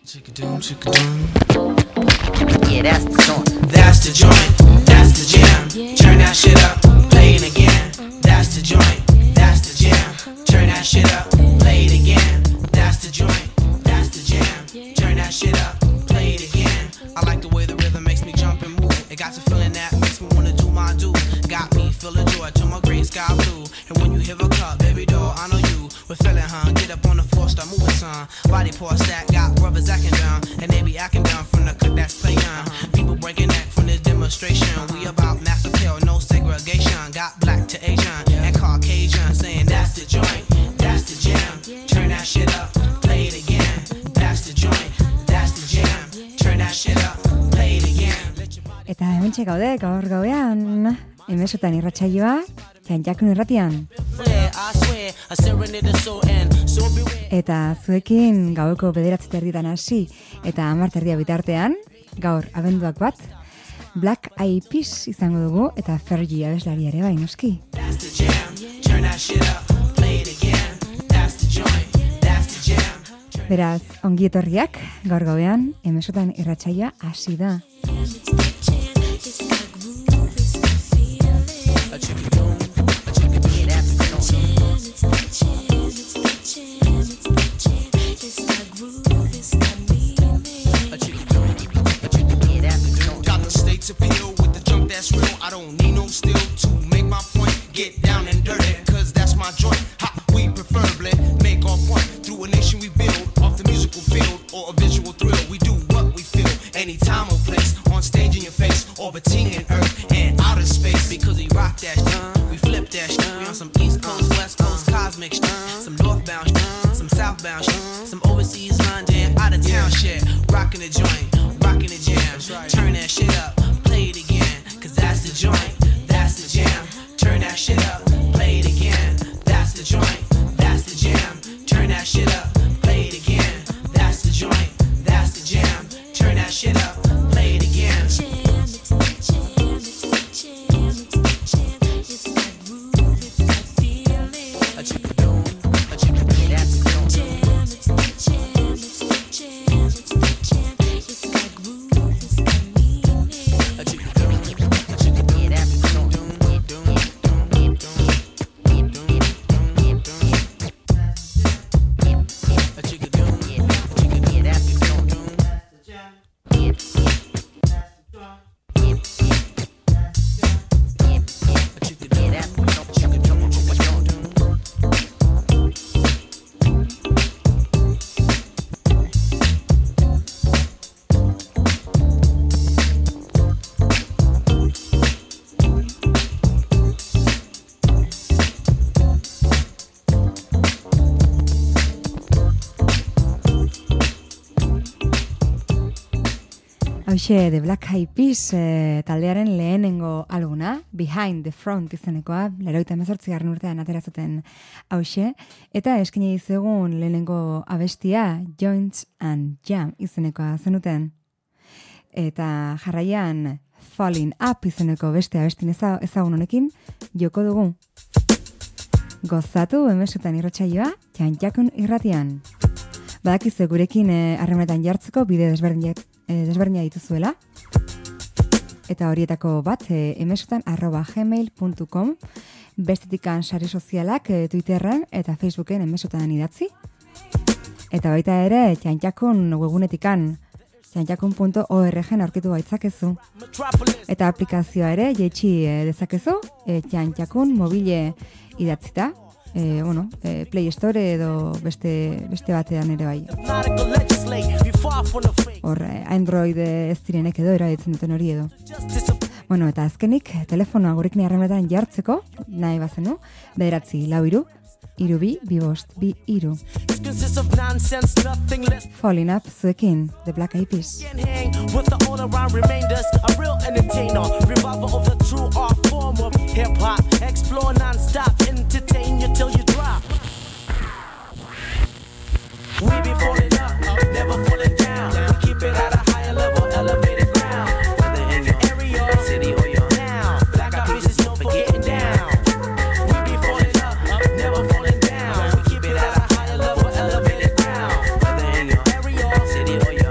Yeah, that's the joint. That's the joint. That's the jam. Turn that shit up. Play it again. That's the joint. That's the jam. Turn that shit up. Play it again. That's the joint. That's the jam. Turn that shit up. Play it again. I like the way the rhythm makes me jump and move. It got the feeling that makes me wanna do my do. Got me feeling joy to my gray sky blue. And when you hear a cup, baby doll, I know you. We're feeling, huh? Get up on the floor, start moving, son. Body pour stack, got brothers acting down, and they be acting down from the cut that's playing. People breaking neck from this demonstration. We about mass appeal, no segregation. Got black to Asian and Caucasian, saying that's the joint, that's the jam. Turn that shit up, play it again. That's the joint, that's the jam. Turn that shit up, play it again. Eta hementxe gaude gaur gauean, emesotan irratsaioa, Jakun irratian. Eta zuekin gaueko 9:30 hasi eta 10:30 bitartean, gaur abenduak bat, Black Eyed Peas izango dugu eta Fergie abeslari ere bai noski. Beraz, ongi etorriak gaur gauean, emesotan irratsaioa hasi da. Appeal with the junk that's real. I don't need no steel to make my point. Get down and dirty, cause that's my joint. Ha, we preferably make our point through a nation we build off the musical field or a visual thrill. We do what we feel, anytime or place, on stage in your face, orbiting in earth and outer space. Because we rock that shit, we flip that shit. We on some East Coast, West Coast cosmic shit, some northbound shit, some southbound shit, some overseas London, out of town shit. Rocking the joint, rocking the jam, turn that shit up. Play it again, cause that's the joint, that's the jam. Turn that shit up, play it again. That's the joint, that's the jam. Turn that shit up, play it again. That's the joint, that's the jam. Turn that shit up, play it again. Hauxe, The Black Eyed Peas taldearen lehenengo albuna, Behind the Front izenekoa, 1988 urtean atera zuten hauxe, eta eskaini dizugun lehenengo abestia, Joints and Jam izenekoa zenuten. Eta jarraian, Falling Up izeneko beste abestin ezagun honekin, joko dugu. Gozatu emesotan irratsaioa, Jakun irratian. Badakizu gurekin harremanetan jartzeko bide desberdina dituzuela. Eta horietako bat emesotan@gmail.com, bestetikan sare sozialak Twitterran eta Facebooken emesotan idatzi. Eta baita ere Jakun webgunetikan jakun.org aurkitu gaitzakezu. Eta aplikazioa ere jaitsi dezakezu Jakun mobile idatzita. Play Store edo beste batean ere bai. Hor, Android ez direnek edo erabiltzen duten hori edo. Eta azkenik, telefonoa gurekin harremanetan jartzeko, nahi bazenu, 943 222 Falling Up zuekin, The Black Eyed Peas. Explore non-stop, entertain you till you drop. We be falling up, never falling down. We keep it at a higher level, elevated ground. Whether in your area, city or your town, Black Eyed Peas is known for getting down. We be falling up, never falling down. We keep it at a higher level, elevated ground. Whether in your area, city or your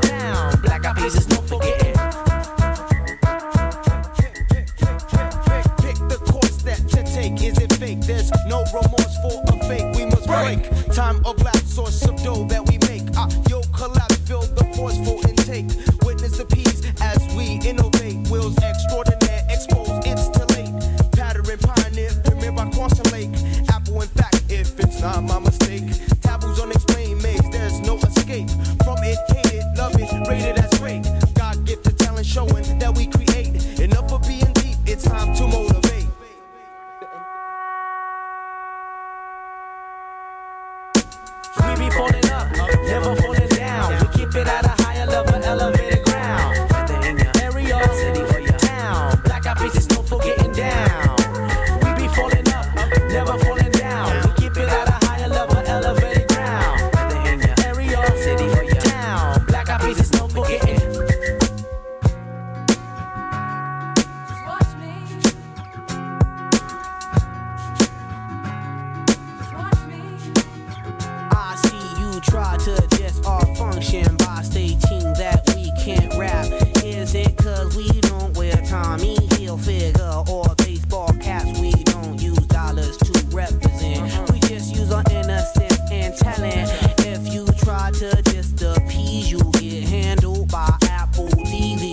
collapse, fill the forceful intake. Witness the peace as we innovate. Wills extraordinaire, expose, it's too late. Pattern pioneer, premier by Crossing Lake. Apple, in fact, if it's not my mistake. Taboos unexplained maze, there's no escape. From it, hate it, love it, rated as great. God gifted talent showing that we create. Enough of being deep, it's time to motivate. We be falling up, never falling down. We keep it at a higher level, elevated ground. Whether in your area, city or your town, black eyed peas is no for getting down. We be falling up, never falling down. We keep it at a higher level, elevated ground. Whether in your area, city or your town, black eyed peas is no for getting. Just watch me. Just watch me. I see you try to just our function by stating that we can't rap. Is it cause we don't wear Tommy Hilfiger or baseball caps? We don't use dollars to represent. We just use our innocence and talent. If you try to just appease, you get handled by Apple TV.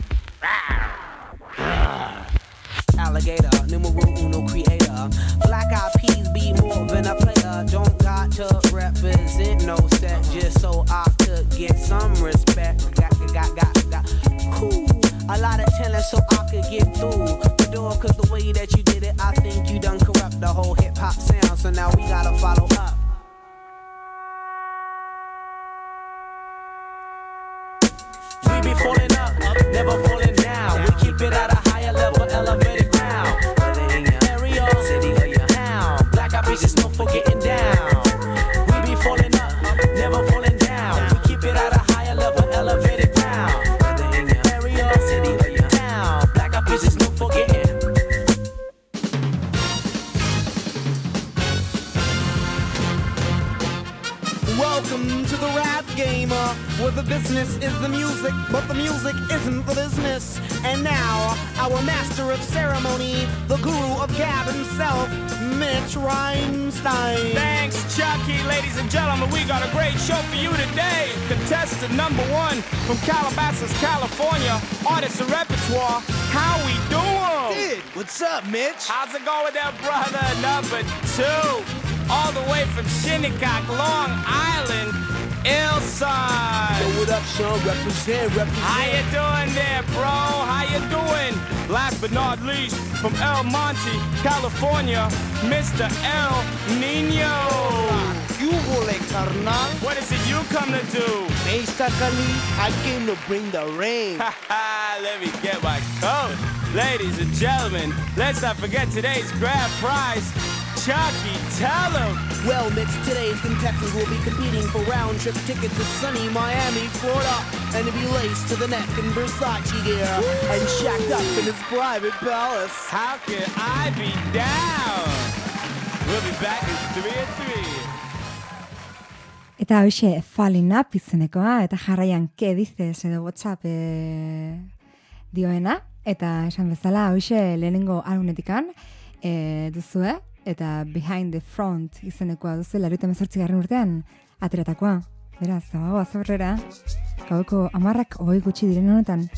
Alligator, numero uno creator. Black eyed peas be more than a player. Don't got to represent no set just so I could get some respect. Got. Ooh, a lot of talent so I could get through the door. Cause the way that you did it, I think you done corrupt the whole hip hop sound. So now we gotta follow up. We be falling up, never falling down. We keep it at a higher level, elevated ground. Whether in your area, city or your town, black eyed peas is no for getting down. We be falling up, never falling down. We keep it at a higher level, elevated ground. Whether in your area, city or your town, black eyed peas is no for getting. Welcome to the rap game, where the business is the music, but the music isn't the business. And now, our master of ceremony, the guru of gab himself, Mitch Reinstein. Thanks, Chucky. Ladies and gentlemen, we got a great show for you today. Contestant number 1 from Calabasas, California, artist and repertoire. How we doing? Kid, what's up, Mitch? How's it going there, brother? Number 2. All the way from Shinnecock, Long Island, Hillside. Yo, what up, Sean? Represent. How you doing there, bro? How you doing? Last but not least, from El Monte, California, Mr. El Nino. You will carnal. What is it you come to do? Basically, I came to bring the rain. Let me get my coat. Ladies and gentlemen, let's not forget today's grand prize. Chucky, tell him. Well, Mitch, today's contestants will be competing for round-trip tickets to sunny Miami, Florida, and to be laced to the neck in Versace gear and shacked up in his private palace. How can I be down? We'll be back in 3 and 3. Eta hoxe, Falling Up izenekoa, eta jarraian, ke dices, edo WhatsApp dioena, eta esan bezala, hoxe lehenengo albumetikan duzue, eta Behind the Front izenekoa duzu, 1998 urtean ateratakoa. Beraz, zabagoa zaurrera, gaueko 10 gutxi diren honetan.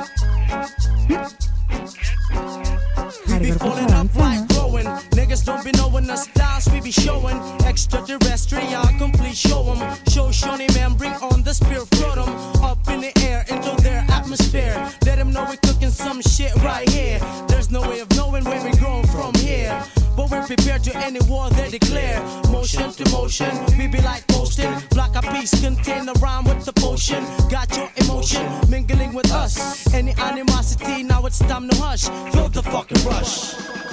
We be falling up like growing. Niggas don't be knowing the styles we be showing. Extraterrestrial, complete show 'em. Show Shawnee man, bring on the spear, float 'em up in the air into their atmosphere. Let them know we're cooking some shit right here. There's no way of knowing where we're growing from here. But we're prepared to any war they declare. Motion to motion, we be like posting. Block a piece, contain the rhyme with the potion. Got your emotion, mingling with us. Any animosity, now it's time to hush. Feel the fucking rush.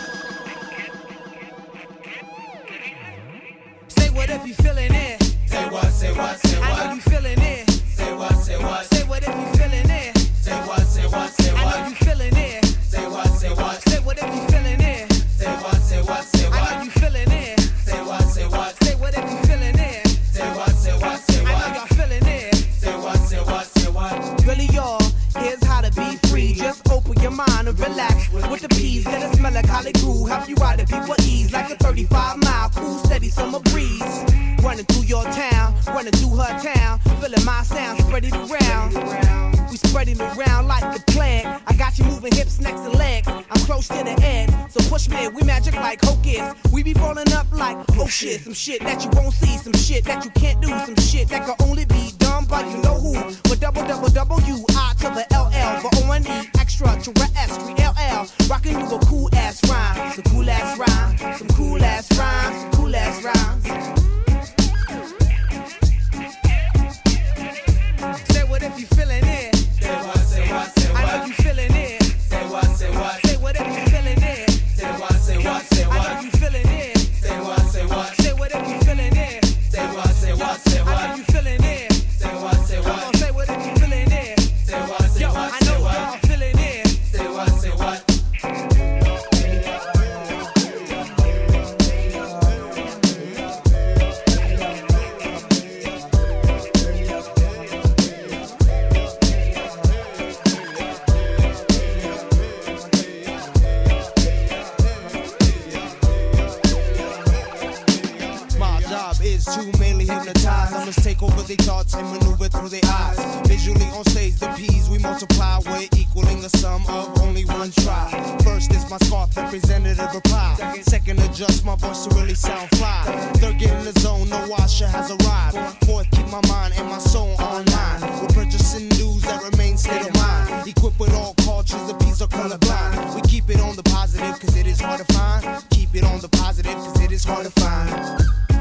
Say what if you feeling it. Say what, say what, say what. I know you feeling it. Say what, say what. Say what if you feeling it. Say what, say what, say what. I know you feeling it. Say what, say what. Say what if you feeling it. Say what, say what, say what. I know you feeling it. Say what, say what. Say what if you feeling it. Say what, say what, say what. I know y'all feeling it. Say what, say what, say what. Really, y'all, here's how to be free. Just open your mind and relax with the peas. Get a melancholy groove. Help you ride at people ease like a 35-mile cool, steady summer breeze. Running through your town, running through her town, feeling my sound, spread it around. We spread it around like the plague. I got you moving hips next to legs. I'm close to the edge, so push me. We magic like hocus. We be rolling up like oh shit. Some shit that you won't see, some shit that you can't do, some shit that can only be done by you know who. But double I to the LL for O-N-E extra terrestrial LL. Rockin' you a cool ass rhyme, some cool ass rhyme, some cool ass rhymes, some cool ass rhymes. Say what if you feelin' it. Say what, say what, say what. I know you feelin' it. Say what, say what. Say what if you feelin' it. Say what, say what, say what. I know you feelin' it. Say what, say what. Say what if you feelin' it. Say what, say what, say what. I know you feelin' it. Say what, say Come what. on, say what if you feelin' it. Say what, say Yo, what, I say know what. y'all feelin' it. Say what, say what. My job is to mainly hypnotize. I must take over their thoughts and maneuver through their eyes. Visually on stage, the P's we multiply. We're equaling the sum of only one try. First is my scarf representative reply. Second, adjust my voice to really sound fly. Third, get in the zone, no washer has arrived. Fourth, keep my mind and my soul online. We're purchasing news that remains state of mind. Equipped with all cultures, the P's are colorblind. We keep it on the positive cause it is hard to find. Keep it on the positive cause it is hard to find.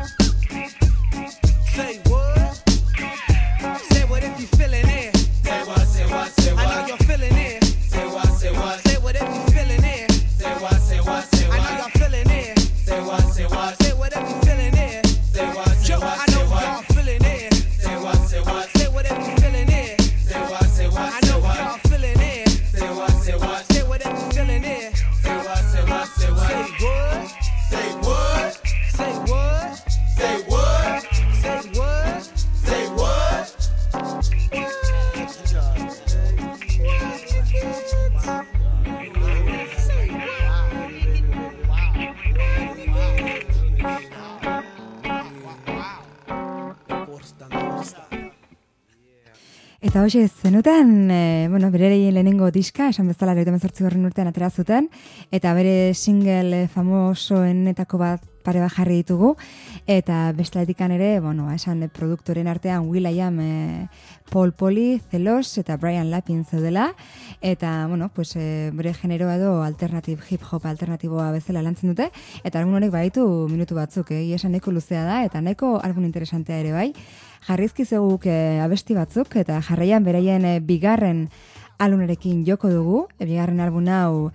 Say what? Say what if you feelin' it. Say what, say what, say what. I know you're feelin' it. Say what, say what. Say what if you feelin' it. Say what, say what, say what. I know y'all feelin' it. Say what, say what. Say what if you feelin' it. Say what, say Yo, what, I say know what. y'all feelin' it. Say what, say what. Say what if you feelin' it. Say what, say what, I say know what. y'all feelin' it. Say what, say what. Say what if you feelin' it. Say what, say what, say what. Say what? Say what? Say what? Say what? Say what? Say what? Eta hoxe zenuten, bueno, bere lehenengo diska, esan bezala 2018 urtean atera zuten, eta bere single famosoenetako bat pare bat jarri ditugu, eta besteletikan ere, bueno, esan produktoren artean Will.i.am, Paul Poli, Celos eta Brian Lapin zeudela, eta, bueno, pues, bere generoa edo hip-hop alternatiboa bezala lantzen dute, eta album honek baditu minutu batzuk, esan nahiko luzea da, eta nahiko album interesantea ere bai. Jarrizki zeguk abesti batzuk, eta jarraian beraien bigarren albunarekin joko dugu, bigarren album hau,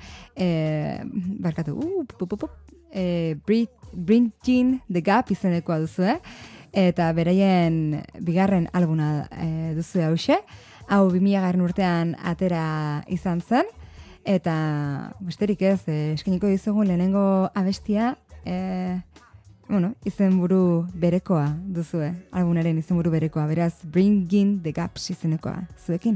Bridging the Gap izenekoa duzu, eta beraien bigarren albuna duzu hause, hau 2000 urtean atera izan zen, eta besterik ez, eskeniko dizugun lehenengo abestia, bueno, izenburu berekoa duzue, albunaren izenburu berekoa, beraz, Bringing the Gaps izenekoa, zuekin.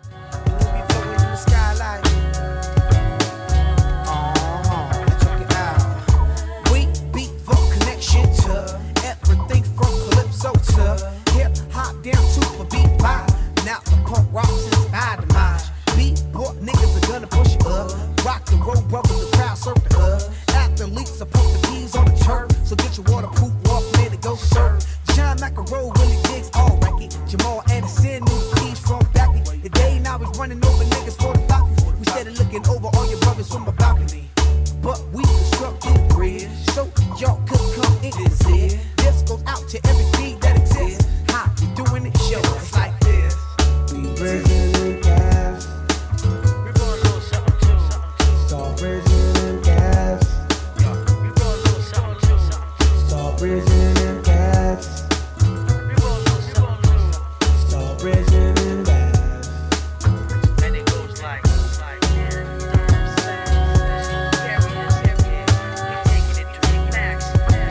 We beat for connection to everything from calypso to hip hop down to a beat pop. Now the punk rocks inspired the mind. Beatport niggas are gonna push it up. Rock the road brothers, the crowd surf the up. Athletes support the P's on the turf. So get your waterproof Walkman and go surf. John McEnroe really digs all record. Jamal Anderson, new keys from Becky. The day now is running over niggas for the block. We started looking over all your brothers from a balcony. But we constructed bridge so y'all could come in and see. This goes out to every beat that exists. How you doing it? Show us like this. We bridging the gaps. We roll a little something too. Start bridging the gaps. We roll a little something too. Start bridging the gaps. We roll a little something too. Start bridging the gaps. And it goes like, yeah, you know what I'm saying? Carry us every day. Taking it to the max.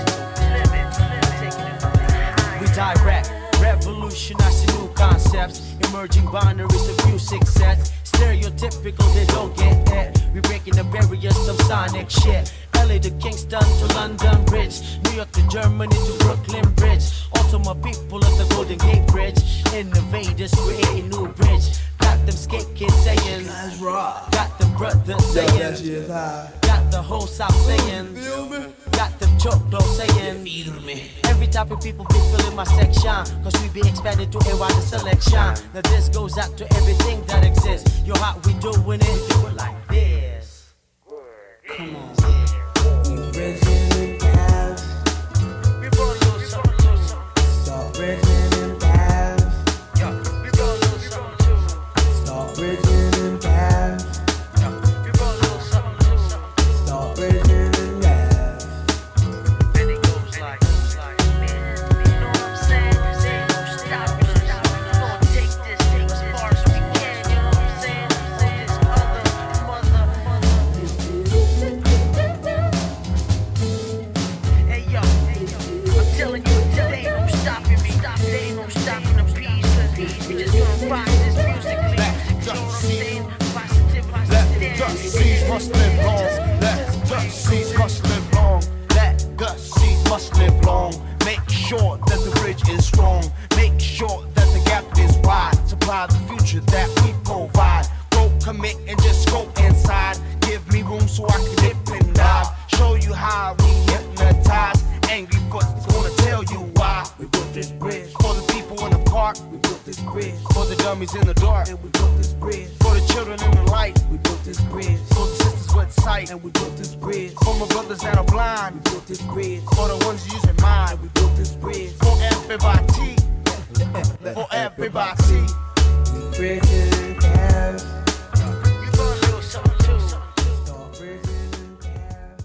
Taking it to the high. We direct, revolution, I see new concepts. Emerging binaries of music sets. Stereotypical, they don't get it. We breaking the barriers of sonic shit. LA to Kingston to London Bridge, New York to Germany to Brooklyn Bridge. Also my people at the Golden Gate Bridge. Innovators creating new bridge. Got them skate kids saying, That's right. got them brothers saying, That shit high. got the whole South saying, got them choclo saying, every type of people be feeling my section, cause we be expanded to a wider selection. Now this goes out to everything that exists. Yo, how we doing it? We do it like this. Come on. We bridging the paths. We roll a little something, Start bridging the paths. Yo, we roll a little something too. Start bridging the paths. Yo, we roll a little something too. Start bridging the paths. And it goes like, you know what I'm saying? Say no stop, we gonna take this as far as we can. You know what I'm saying? This other mother. Hey yo, I'm telling you, they ain't no stopping me. They ain't no stopping the peace, cause we just gonna rock this musically. You know what I'm saying? Positivity. Let the seeds must live long. Let the seeds must live long. Let the seeds must live long. Make sure that the bridge is strong. Make sure that the gap is wide. Supply the future that we provide. Go commit and just go inside. Give me room so I can dip and dive. Show you how we hypnotize. Angry Foot's gonna tell you why. We built this bridge. For the people in the park, We built this bridge. for the dummies in the dark, And we built this bridge. for the children in the light, We built this bridge. for the sisters with sight, And we built this bridge. for my brothers that are We blind, built this bridge. for the ones using mind, We built this bridge. for everybody, for everybody. We bridging paths. We roll a little something too. Start bridging paths.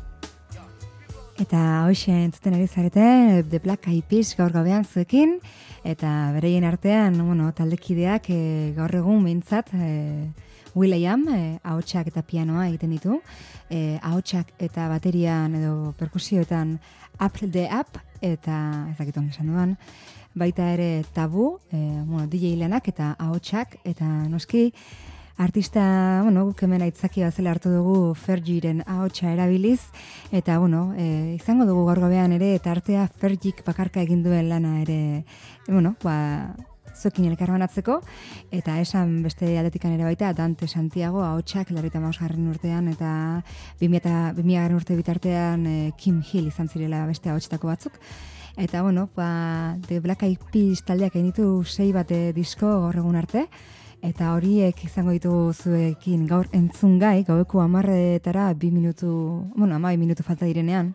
Eta hoxe entzuten ari zarete The Black Eyed Peas gaur gauean zuekin, eta bereien artean, bueno, taldekideak gaur egun behintzat Will.i.am ahotsak eta pianoa egiten ditu, ahotsak eta baterian edo perkusioetan Up the Up, eta ezakiton esan duan, baita ere Tabu, bueno, DJ lanak eta ahotsak, eta noski artista, bueno, guk hemen aitzaki bazela hartu dugu Fergiren ahotsa erabiliz, eta, bueno, izango dugu gaur gabean ere, eta artea Fergik bakarka egin duen lana ere, bueno, zuekin elkarbanatzeko, eta esan beste aldetikan ere baita, Dante Santiago ahotsak 85. urtean, eta 2000. urte bitartean Kim Hill izan zirela beste ahotsetako batzuk. Eta, bueno, The Black Eyed Peas taldeak egin ditu 6 bate disko gaur egun arte, eta horiek izango ditugu zuekin gaur entzungai, gaueko 10:00 2 minutu, bueno, 12 minutu falta direnean.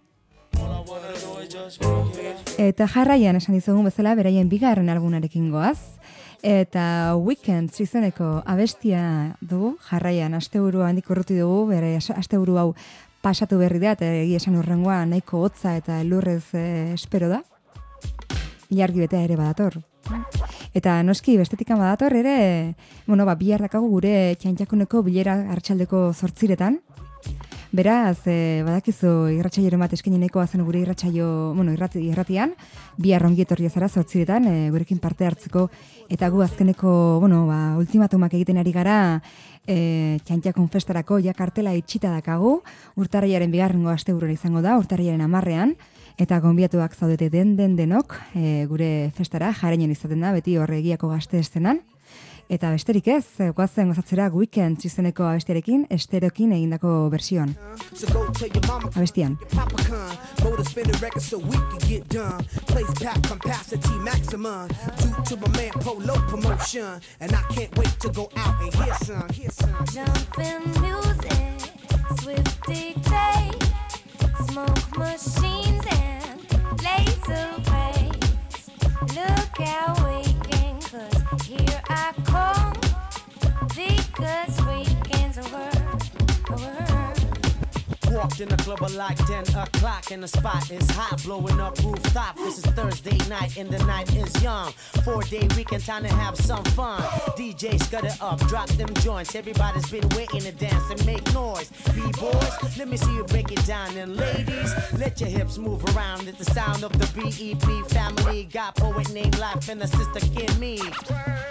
Eta jarraian esan dizugun bezala beraien bigarren albumarekin goaz. Eta Weekends izeneko abestia dugu, jarraian asteburua handik urruti dugu, bere asteburu hau pasatu berri da, eta egia esan urrengoa nahiko hotza eta elurrez espero da. Ilargi betea ere badator. Eta noski bestetikan badator ere, bueno, bihar dakagu gure txantxakuneko bilera arratsaldeko 8:00. Beraz, badakizu irratsaioren bat eskaini nahikoa zen gure irratsaio, bueno, irratian, bihar ongi etorria zara 8:00 gurekin parte hartzeko, eta gu azkeneko, bueno, ultimatumak egiten ari gara, txantxakun festarako ja kartela itxita dakagu, urtarrilaren bigarrengo asteburuan izango da, urtarrilaren 10:00, eta gonbiatuak zaudete denok, gure festara jarrainen izaten da, beti horregiako gazte estenan. Eta besterik ez, goazen gozatzera Weekends izeneko abestiarekin, estereokin egindako versioan. So go tell your mama, Abestian. Papa Con, motor spinning records so we can get done. Place pack capacity maximum. Due to my man Polo promotion, and I can't wait to go out and hear some. Jumping music, Swifty play, smoke machines and laser rays. Look out weekend, 'cause here I come, because weekends are word. Walked in the club at like 10 o'clock and the spot is hot, blowing up rooftop. This is Thursday night and the night is young. 4-day weekend, time to have some fun. DJ scud it up, drop them joints. Everybody's been waiting to dance and make noise. B-boys, let me see you break it down. And ladies, let your hips move around. It's the sound of the BEP family. Got poet named Life and the sister Kim Me.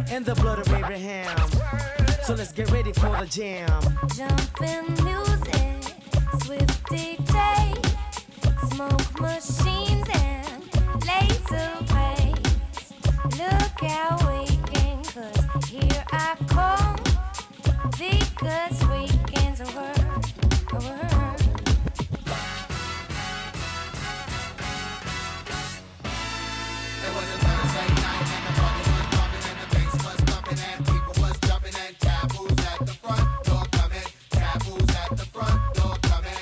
and the blood of Abraham. So let's get ready for the jam. Jumping music, swift dictate, smoke machines and laser rays. Look out weekend, 'cause here I come. Because weekend's a word, a word. It was a Thursday night and the party was bumping and the bass was thumping and people was jumping and taboos at the front door coming, taboos at the front door coming.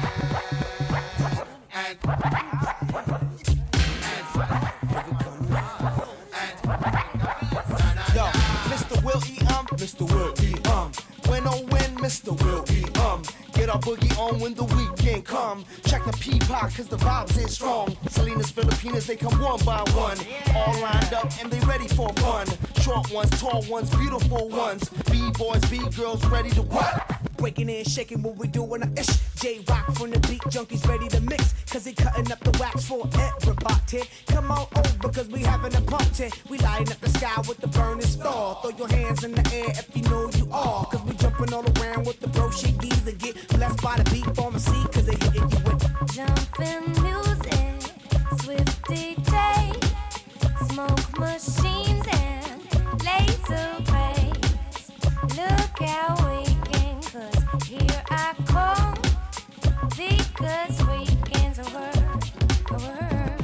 Yo, Mr. Will E. Mr. Will E. When oh when Mr. Will E. Get our boogie on when the weekend come. Check the P-Pop cause the vibes is strong. Salinas, Filipinas, they come one by one. All lined up and they ready for fun. Short ones, tall ones, beautiful ones. B-boys, B-girls ready to what? Breaking in, shaking what we doing a ish. J-Rock from the beat, junkies ready to mix. Cause they cutting up the wax for everybody. Come on over cause we having a party. We lighting up the sky with the burning star. Throw your hands in the air if you know you are. Cause we jumping all around with the bro shiggies. And get blessed by the beat pharmacy. Cause they hitting you with Jumping music, swift dictate, smoke machines and laser rays. Look out weekend, 'cause here I come. Because weekend's a word, a word.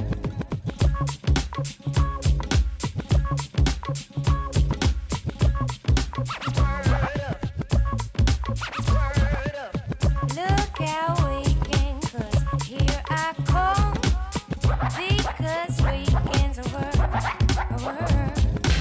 Look out weekend, 'cause here I come. Because weekend's a word, a word.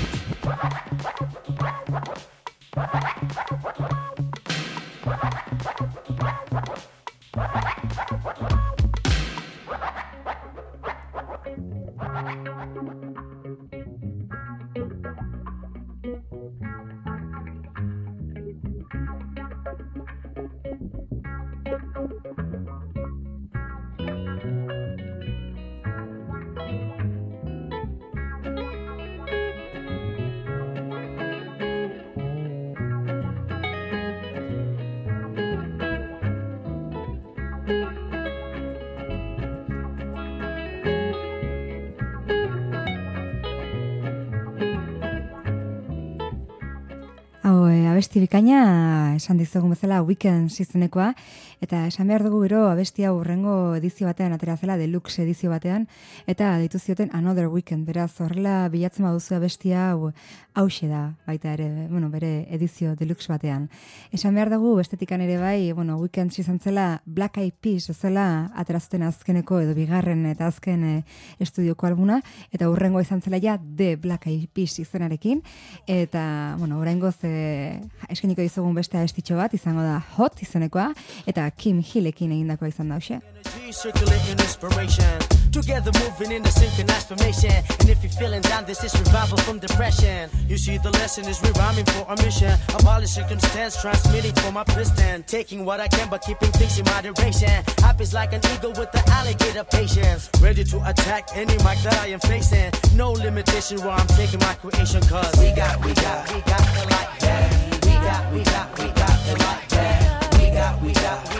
Hau, abesti bikaina, esan dizugun bezala Weekends izenekoa, eta esan behar dugu gero abestia hurrengo edizio batean atera zela, deluxe edizio batean, eta deitu zioten Another Weekend, beraz horrela bilatzen baduzu abestia hauxe da, baita ere, bere edizio deluxe batean. Esan behar dugu estetikan ere bai, Weekends izan zela Black Eyed Peas zela atera zuten azkeneko edo bigarren eta azken estudioko albuna, eta hurrengo izan zela ja The Black Eyed Peas izenarekin, eta, oraingoz eskeniko dizugun beste abestitxo bat, izango da Hot izenekoa, eta Kim Hillekin egindakoa izan da hoxe. Circulating inspiration, together moving in the synchronized formation. And if you're feeling down, this is revival from depression. You see, the lesson is rerhyming for a mission. Abolish circumstance, transmitting for my piston. Taking what I can, but keeping things in moderation. Happy's like an eagle with the alligator patience. Ready to attack any mic that I am facing. No limitation where I'm taking my creation. Cause we got it like that. We got it like that. We got it like that. We got it like that.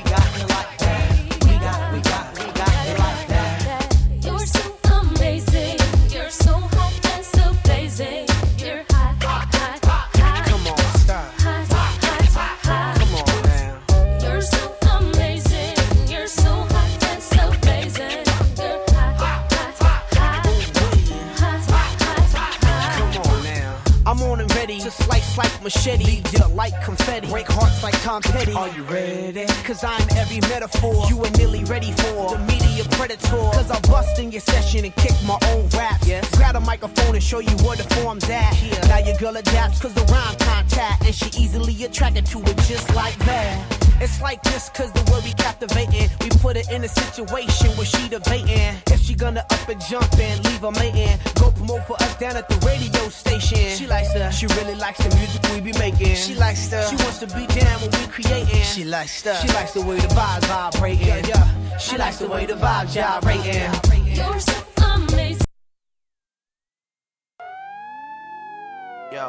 You're so amazing. You're so hot and so blazing. You're hot, hot, hot, hot. Come on, stop. Hot, hot, hot, hot. Come on now. You're so amazing. You're so hot and so blazing. You're hot, hot, hot, hot. Hot, hot, hot. Come on now. I'm on and ready to slice like machete. Leave you like confetti. Break hearts like Tom Petty. Are you ready? Cause I'm every metaphor you ain't nearly ready for. The media predator. Cause I bust in your session and kick my own raps. Yes. Grab a microphone and show you where the form's at. Yeah. Now your girl adapts cause the rhyme contact. And she easily attracted to it just like that. It's like this cause the way we captivating. We put her in a situation where she debating if she gonna up and jump and leave her mating. Go promote for us down at the radio station. She really likes the music we be making. She wants to be down when we creating. She likes the way the vibes vibrating. Yeah. She likes the way the vibes gyrating. You're so amazing. Yo.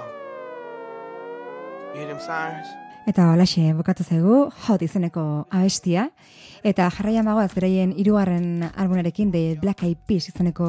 You hear them sirens? Eta holaxe, bukatu zaigu, Hot izeneko abestia. Eta jarraian bagoaz beraien hirugarren albumarekin, The Black Eyed Peas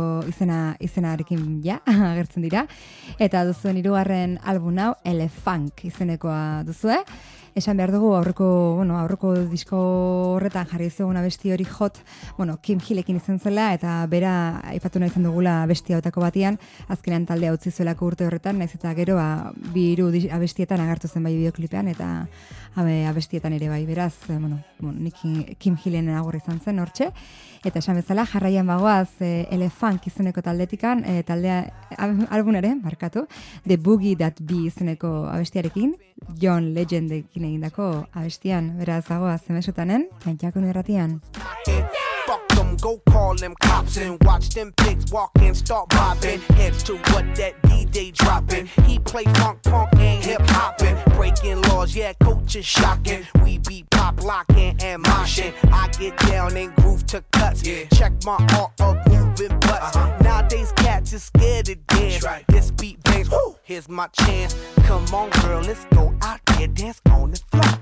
izenarekin ja, agertzen dira. Eta duzuen hirugarren album hau, Elefunk izenekoa duzue. Esan behar dugu aurreko disko horretan jarri zegoen abesti hori Hot, Kim Hillekin izan zela, eta bera aipatu nahi izan dugula abesti hautako batian, azkenean taldea utzi zuelako urte horretan, naiz eta gero bi hiru abestietan agertu zen bai bideoklipean, eta abestietan ere bai, beraz, nik Kim Hillen agurra izan zen hortxe, eta esan bezala jarraian bagoaz Elefunk izeneko taldetikan, taldea albunaren, barkatu, The Boogie That Be izeneko abestiarekin, John Legendekin egindako abestian, beraz dagoaz zemesutanen, Baintzako irratian. Fuck them, go call them cops and watch them pigs walk and start bobbing heads to what that DJ dropping. He play funk, punk and hip hopping, breaking laws, yeah, coach is shocking. We be pop locking and moshing. I get down and groove to cuts. Check my art of moving butts. Nowadays cats is scared to dance. This beat bangs, whoo, here's my chance. Come on, girl, let's go out there, dance on the floor.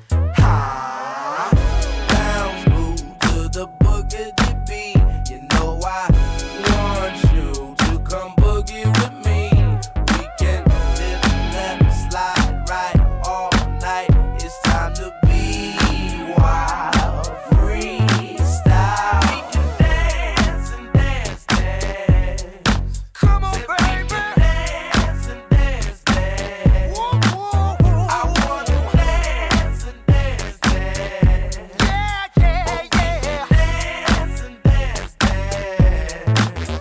Ha! Bounce, move to the boogie beat. You know I want you to come boogie with me. We can live, left, slide, right all night. It's time to be wild, freestyle. We can dance and dance, dance. Come on, baby. Dance and dance, dance. Whoa, whoa, whoa. I wanna dance and dance, dance. Yeah, yeah, yeah. Dance and dance, dance.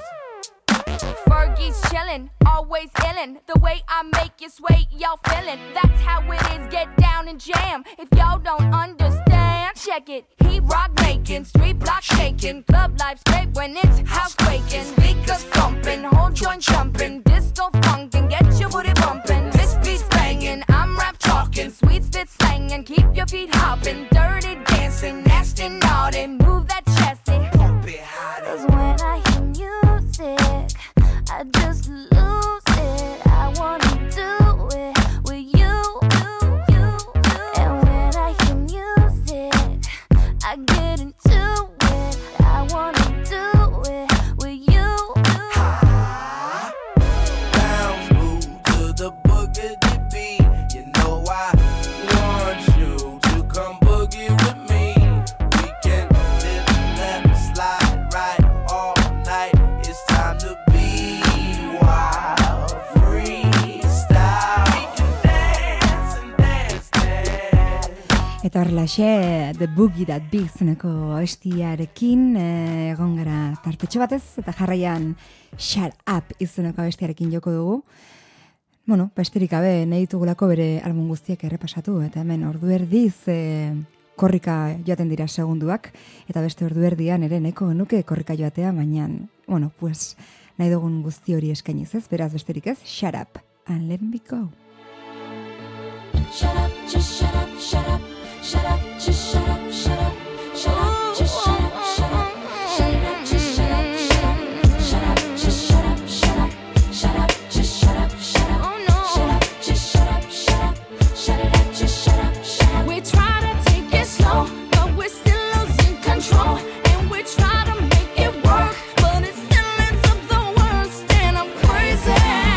Fergie's chillin', always illin'. The way I make you sway, y'all feelin'. That's how it is, get down and jam. If y'all don't understand, check it. He rock making, street block shaking, club life straight when it's house breaking. Speakers thumping, whole joint jumping, disco funkin', get your booty bumping. This beat's banging, I'm rap talking, sweet spit slanging, keep your feet hopping, dirty dancing, nasty naughty, move that chesty. Pump it high. 'Cause when I hear music, I just lose it. I wanna do it with you. And when I hear music, I get into it. I wanna do it with you. Bounce, move to the boogie beat. You know I want you to come boogie with me. We can live, left, slide, right all night. It's time to be wild, freestyle. We can dance and dance, dance. Eta horrelaxe, The Boogie That Be izeneko abestiarekin egon gara tartetxo batez, eta jarraian Shut Up izeneko abestiarekin joko dugu. Besterik gabe nahi ditugulako bere album guztiak errepasatu, eta hemen ordu erdiz korrika joaten dira segunduak, eta beste ordu erdian ere nahiko nuke korrika joatea, baina, nahi dugun guzti hori eskainiz ez, beraz besterik ez, Shut Up and Let Me Go. Shut up, just shut up, shut up, shut up, just shut up, shut up, shut up, just shut up, shut up, shut up, just shut up, shut up, shut up, just shut up, shut up, shut up, just shut up, shut up, oh no, shut up, just shut up, shut up, shut it up, just shut up, shut up. We try to take it slow, but we're still losing control, and we try to make it work, but it still ends up the worst, and I'm crazy.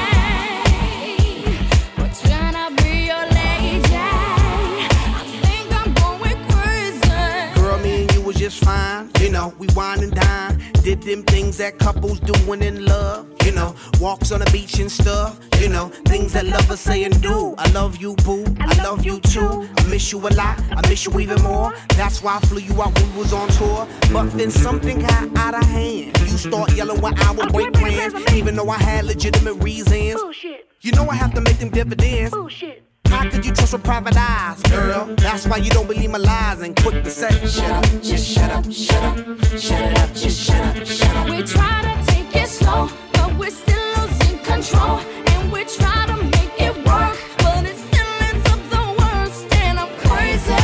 We're trying to be your lady. I think I'm going crazy. Girl, me and you was just fine. You know, we wine and dine. Did them things that couples do when in love. You know, walks on the beach and stuff. You know, things that lovers say and do. I love you, boo. I love you too. I miss you a lot. I miss you even more. That's why I flew you out when we was on tour. But then something got out of hand. You start yelling when I would break plans, even though I had legitimate reasons. Bullshit. You know I have to make them dividends. Bullshit. How could you trust with private eyes, girl? That's why you don't believe my lies and quick to say, shut up, just shut up, shut up, shut it up, just shut up, shut up. We try to take it slow, but we're still losing control, and we try to make it work, but it still ends up the worst, and I'm crazy.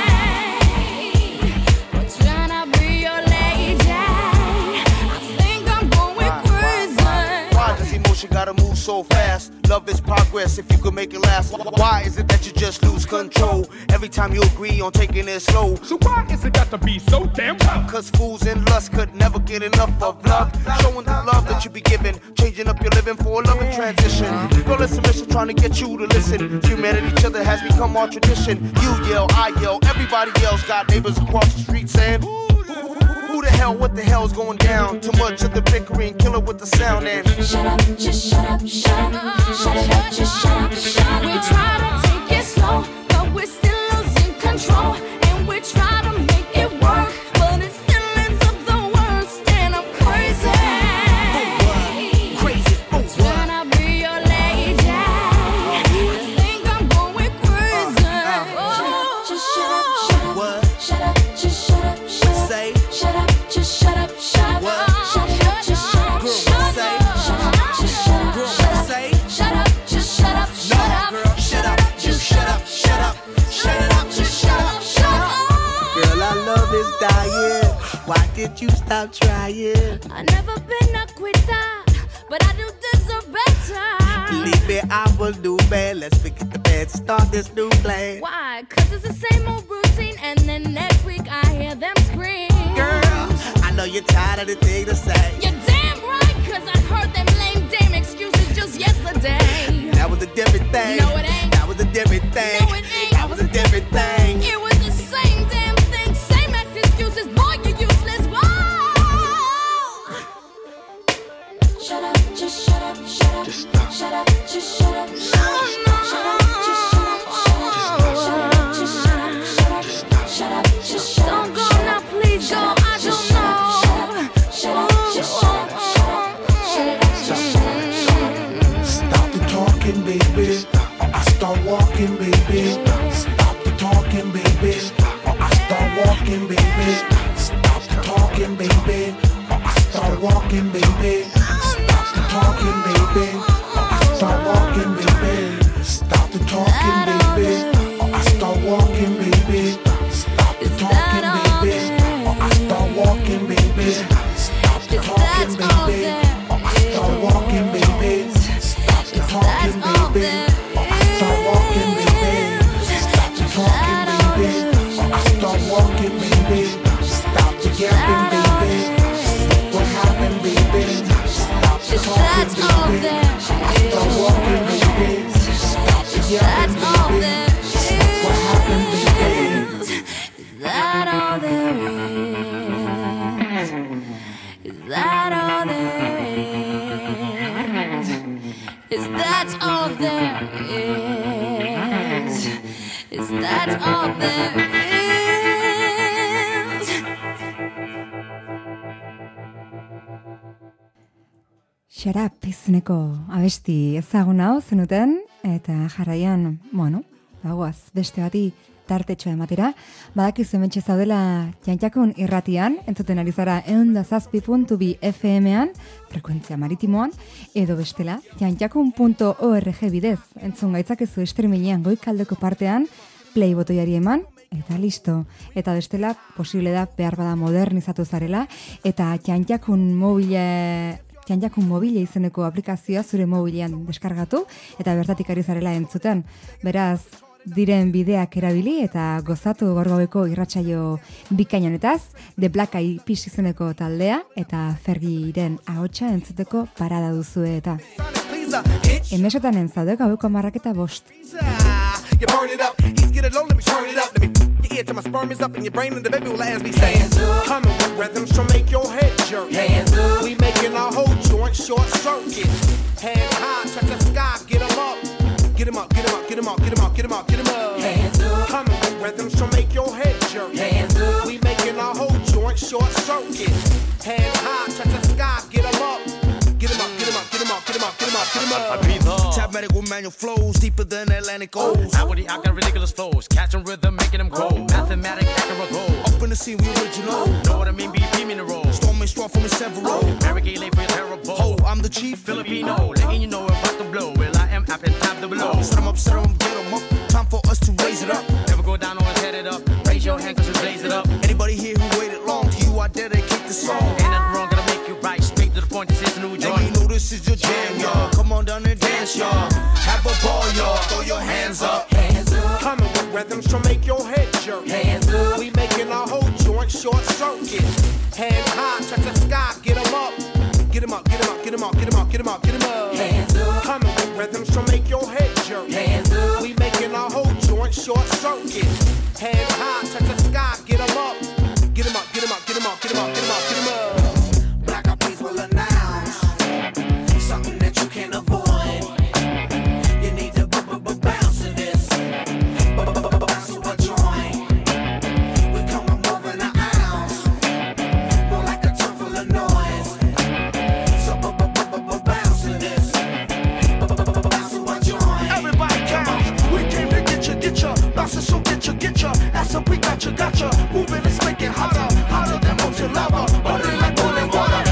We're trying to be your lady. I think I'm going crazy. Why does emotion gotta move so fast? Love is progress if you could make it last. Why is it that you just lose control every time you agree on taking it slow? So why is it got to be so damn rough? Cause fools in lust could never get enough of love. Showing the love that you be giving, changing up your living for a loving transition. Girl, it's a mission trying to get you to listen. Humanity, each other has become our tradition. You yell, I yell, everybody else. Got neighbors across the street saying, who the hell, what the hell's going down? Too much of the bickering, kill it with the sound and shut up, just shut up, shut up, shut up, just shut up, shut up. We try to take it slow, but we're still losing control, and we try to make it work, but it still ends up the worst, and I'm crazy. Crazy. When I be your lady, I think I'm going crazy. Just shut up, shut up, What? shut up, just shut up, shut up. Say. Shut up, just shut up, shut up. What? Shut up, just shut up, Girl, shut up. say. Shut up, just shut up, Girl, shut up. say. Shut up, just shut up, shut up. Girl, shut up, you shut up, shut up, shut it up, just shut up, shut up. Girl, our love is dying. Why did you stop trying? I've never been a quitter, but I do deserve better. Believe me, I will do bad. Let's forget the bad, start this new plan. Why? 'Cause it's the same old routine, and then next week I hear them scream. Girl, I know you're tired of the thing to say. You're damn right, 'cause I heard them lame damn excuses just yesterday. That was a different thing. No, it ain't. That was a different thing. No, it ain't. That was a different thing. It was the same damn thing, same ex excuses, boy, you're useless, whoa! Shut up, just shut up, shut up. Just stop. Shut up, just shut up, shut up. Shut up, just shut up, shut up. Shut up, just shut up, shut up. Shut up, just shut up. Don't go now, please go, I don't know. Shut up, shut up, just shut up, shut up. Shut up, just shut up. Stop the talking, baby. Or I start walking, baby. Stop the talking, baby. Or I start walking, baby. Stop the talking, baby. Or I start walking, baby. Stop the talking, baby. Or I start walking, baby. Stop the talking, baby. Or I start walking, baby. Stop the talking, baby. Or I start walking, baby. Stop the talking, baby. Or I start walking, baby. Stop the talking, baby. Or I start walking, baby. Stop the talking, baby. Or I start walking, baby. Stop the yapping, baby. What happened, baby? Stop the talking, baby. I start walking, baby. Stop the yapping, baby. What happened, baby? Is that all there is? Is that all there is? Is that all there is? Is that all there is? Shut up izeneko abesti ezagun hau zenuten, eta jarraian, bueno, bagoaz, beste bati tartetxoa ematera. Badakizu hementxe zaudela Jantjakun irratian, entzuten ari zara 107.2 FM-an, frekuentzia maritimoan, edo bestela, jantjakun.org bidez, entzun gaitzakezu streamingean goikaldeko partean, play botoiari eman, eta listo. Eta bestela, posible da, behar bada modernizatu zarela, eta Jantjakun mobile izeneko aplikazioa zure mobilean deskargatu, eta bertatik ari zarela entzuten. Beraz, diren bideak erabili eta gozatu gaur gaueko irratsaio bikain honetaz, The Black Eyed Peas izeneko taldea eta Fergiren ahotsa entzuteko parada duzue eta. Emesetan entzaude gaueko 10:05. You burn it up, he's get it low, let me turn it up, let me your ear till my sperm is up in your brain and the baby will ask me saying, coming with rhythms to make your head jerk. We making our whole joint short circuit. Hand high, touch the sky, get 'em up. Get 'em up, get 'em up, get 'em up, get 'em up, get 'em up, get 'em up. Coming with rhythms to make your head jerk. We making our whole joint short circuit. Hand high, touch the sky, get 'em up. Get 'em up, get 'em up, get 'em up, get 'em up, get 'em up, get 'em up. I breathe up. Tap medical manual flows deeper than Atlantic O's. Outwardly, I got ridiculous flows. Catching rhythm, making them grow. Mathematic, accurate goal. Up in the scene, we original. Know what I mean? BP mineral. Storming strong from the several. American late for terrible. Ho, I'm the chief Filipino, letting you know we're about to blow. Well, I am up and top the below. Set 'em up, get 'em up. Time for us to raise it up. Never go down, always head it up. Raise your hand 'cause we blaze it up. Anybody here who waited long, to you I dedicate the song. Ain't nothing wrong, gotta make you right. Straight to the point, this is a new And joint. you know this is your jam, y'all. Come on down and dance. dance, y'all. Have a ball, y'all. Throw your hands up. Coming with rhythms to make your head jerk. We making our whole joint short circuit. Hands high, touch the sky, get 'em up. Get 'em up, get 'em up, get 'em up, get 'em up, get 'em up, get 'em up. Coming with rhythms to make your head jerk. We making our whole joint short circuit. Hands high, touch the sky, get 'em up. Get 'em up, get 'em up, get 'em up, get 'em up, get 'em up, get 'em up. Black Eyed Peas will announce something that you can't avoid. You need to bounce to this. Bounce to a joint. We come more than an ounce, more like a ton full of noise. So bounce to this. Bounce to a joint. Everybody count. We came to get ya. Bounce it, so get ya. That's up, we got ya. Moving, let's make it hotter, hotter than molten lava. Burning like boiling water.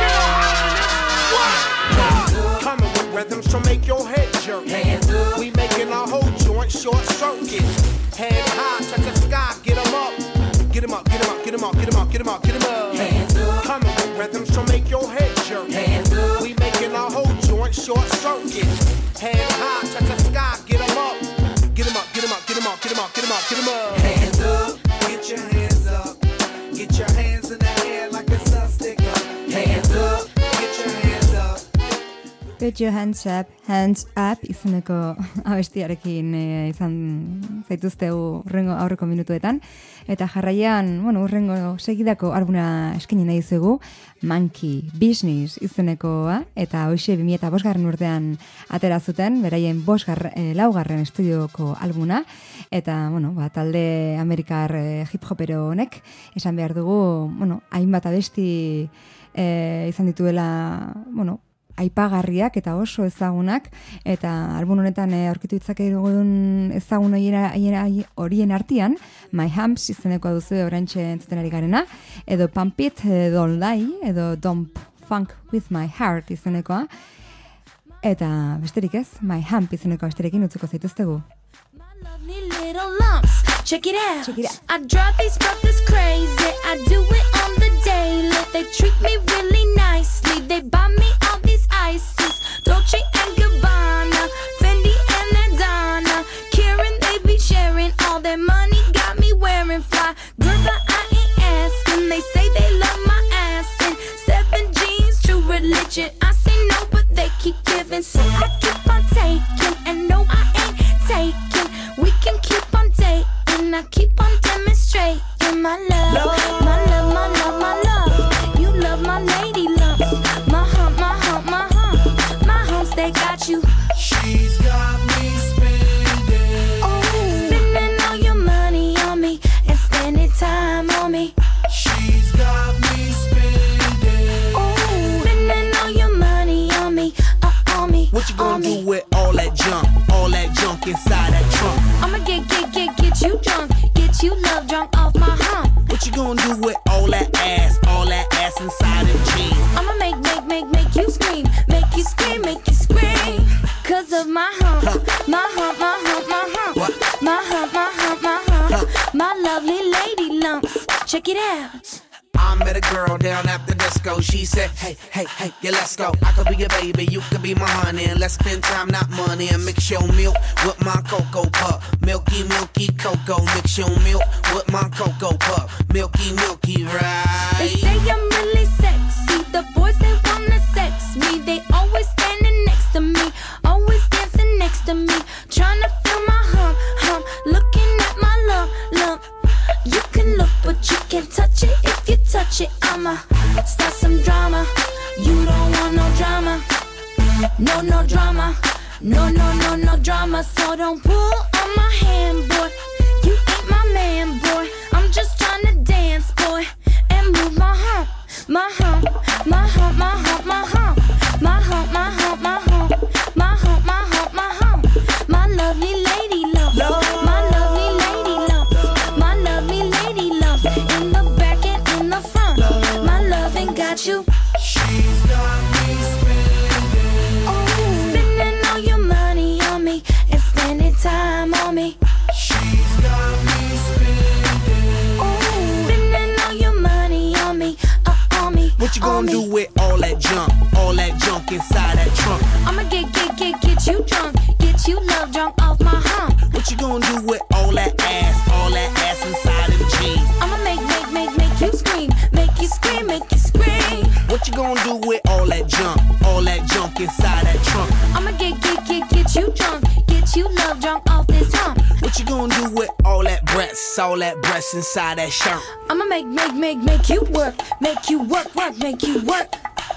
Coming with rhythms to make your head jerk. We making our whole joint short circuit. Hands high, touch the sky, get 'em up. Get 'em up, get 'em up, get 'em up, get 'em up, get 'em up, get 'em up. Coming with rhythms to make your head jerk. We making our whole joint short circuit. Hands high, touch the sky, get 'em up. Get 'em up, get 'em up, get 'em up, get 'em up, get 'em up, get 'em up. Hands up, get your hands up. Get your hands in the air like a sun sticker. Hands up, get your hands up. Put your hands up izeneko abestiarekin izan zaituztegu urrengo aurreko minutuetan. Eta jarraian, urrengo segidako albuna eskaini nahi zugu, Monkey Business izenekoa, eta hoxe 2005 urtean atera zuten, beraien 4. estudioko albuna, eta, talde Amerikar hip-hopero honek, esan behar dugu, hainbat abesti izan dituela, aipagarriak eta oso ezagunak, eta album honetan aurkitu ditzakegun ezagun horien artean, My Humps izeneko duzu oraintxe entzuten ari garena, edo Pump It, Don't Lie, edo Don't Funk With My Heart izenekoa, eta besterik ez, My Hump izeneko besterekin utzuko zaituztegu. Lovely little lumps, check it out. I drive these brothers crazy. I do it on the daily. They treat me really nicely. They buy me all these ices, Dolce and Gabbana, Fendi and Adana. Karen, they be sharing all their money. Got me wearing fly. Girl, but I ain't asking. They say they love my ass and 7 jeans, true religion. I say no, but they keep giving, so I keep on taking. And no, I ain't taking. We can keep on dating, I keep on demonstrating my love, my love, my love, my love. You love my lady lumps, my hump, my hump, my hump. My humps, they got you. She's got me spending. Oh, spending all your money on me and spending time on me. She's got me spending. Oh, spending all your money on me, on me. What you gonna do with all that junk inside that trunk? I'ma get you drunk, get you love drunk off my hump. What you gonna do with all that ass inside them jeans? I'ma make you scream, make you scream, make you scream. Cause of my hump, my hump, my hump, my hump. What? My hump, my hump, my hump. My lovely lady lumps, check it out. I met a girl down at the disco. She said, hey, yeah, let's go. I could be your baby, you could be my honey, and let's spend time, not money. And mix your milk with my Cocoa Puff. Milky, milky cocoa. Mix your milk with my Cocoa Puff. Milky, milky, right? They say I'm really sexy. The boys, they wanna sex me. They always standing next to me, always dancing next to me, trying to feel my hump, looking at my lump. You can look, but you can't touch it. If you touch it, I'ma start some drama. You don't want no drama. No drama. No drama. So don't pull on my hand, boy. You ain't my man, boy. I'm just trying to dance, boy, and move my hump, my hump, my hump, my hump, my hump, my hump, my hump, my hump, my hump, my hump, my hump. My lovely lady lumps, my lovely lady lumps, my lovely lady lumps. In the back and in the front, my loving got you. She's got me spending. Oh, spending all your money on me and spending time on me. She's got me spending. Oh, spending all your money on me, on me. What you gonna do with all that junk inside that trunk? I'ma get get you love drunk off my hump. What you gonna do with all that ass inside of the jeans? I'ma make you scream, make you scream, make you scream. What you gonna do with all that junk inside that trunk? I'ma get you love drunk off this hump. What you gonna do with all that breasts inside that shirt? I'ma make you work, make you work, make you work.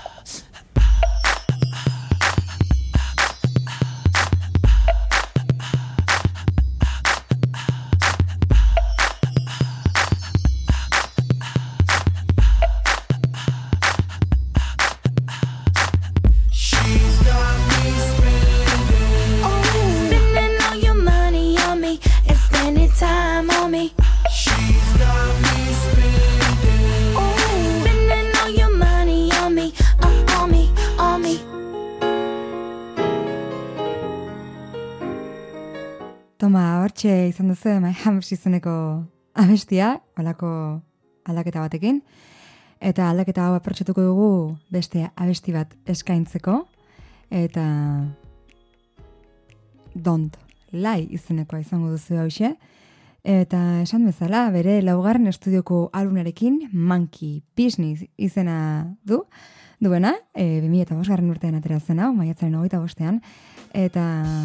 Toma, hortxe izan duzu My Humps izeneko abestia, holako aldaketa batekin. Eta aldaketa hau aprotxatuko dugu beste abesti bat eskaintzeko. Eta Don't Lie izenekoa izango duzu hauxe. Eta esan bezala, bere laugarren estudioko albunarekin Monkey Business izena duena. 2005 urtean atera zen hau, maiatzaren 25ean. Eta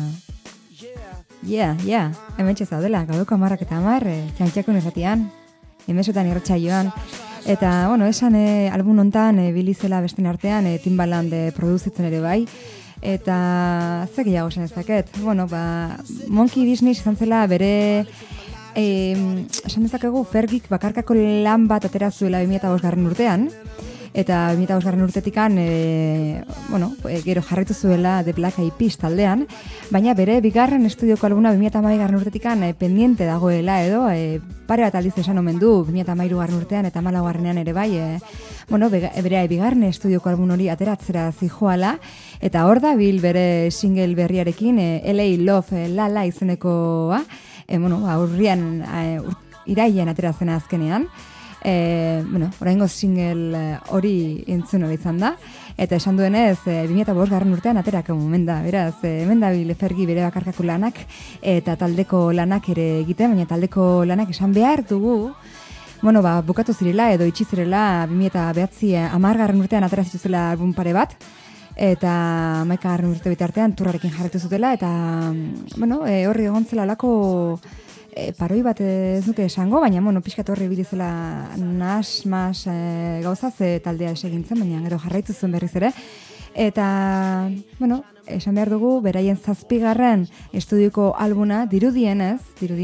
hemen txezaudela, gaudoko 10:10, txantxakun esatian, emesutan irratsaioan. Eta, esan album hontan bilizela besten artean, Timbaland produzitzen ere bai. Eta, ze gehiago esan ezaket. Monkey Business izan zela bere, esan dezakegu, Fergik bakarkako lan bat atera zuela 2005 urtean. Eta 2005 urtetikan, gero jarraitu zuela The Black Eyed Peas taldean, baina bere bigarren estudioko albuna 2012 urtetikan pendiente dagoela edo, pare bat aldiz esan omen du 2013 urtean eta 14ean ere bai, bere bigarren estudioko albun hori ateratzera zijoala, eta hor da bil bere single berriarekin, LA Love La izenekoa, urrian, irailean ateratzen azkenean. Oraingo single hori entzun hori izan da, eta esan duenez 2005 urtean aterako momen da, beraz, hemen da Fergi bere bakarkako lanak eta taldeko lanak ere egiten, baina taldeko lanak esan behar dugu, bukatu zirela edo itxi zirela 2009 urtean atera zituzela album pare bat, eta 11 urte bitartean turrarekin jarraitu zutela, eta horri egon zela lako paroi bat ez nuke esango, baina pixkat horri bilizela mas gauzaz taldea esegintzen, baina gero jarraitu zuen berriz ere. Eta, esan behar dugu, beraien 7. estudioko albuna dirudienez,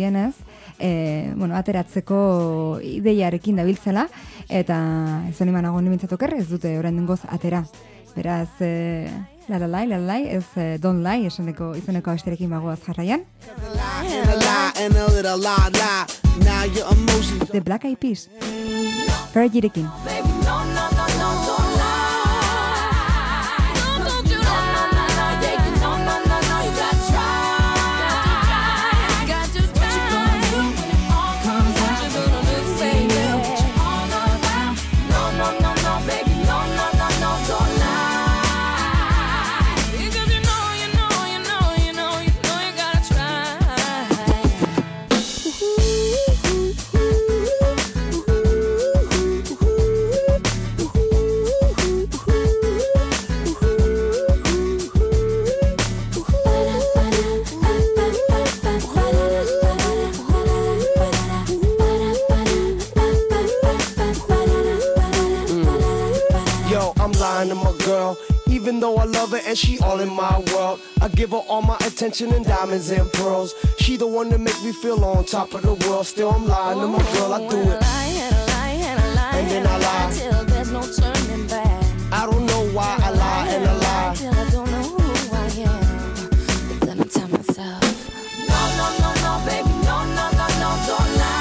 ateratzeko ideiarekin dabiltzela, eta ez honi manago nimintzat oker, ez dute orain dengoz atera. Beraz, La Lie, ez Don't Lie, izeneko abesterekin bagoaz jarraian. The Black Eyed Peas, Fergie-rekin. Even though I love her and she all in my world, I give her all my attention and diamonds and pearls. She the one that make me feel on top of the world. Still I'm lying to my girl, I do it. And then I lie till there's no turning back. I don't know why I lie and I lie till I don't know who I am. But then I tell myself, no, baby, no, don't lie.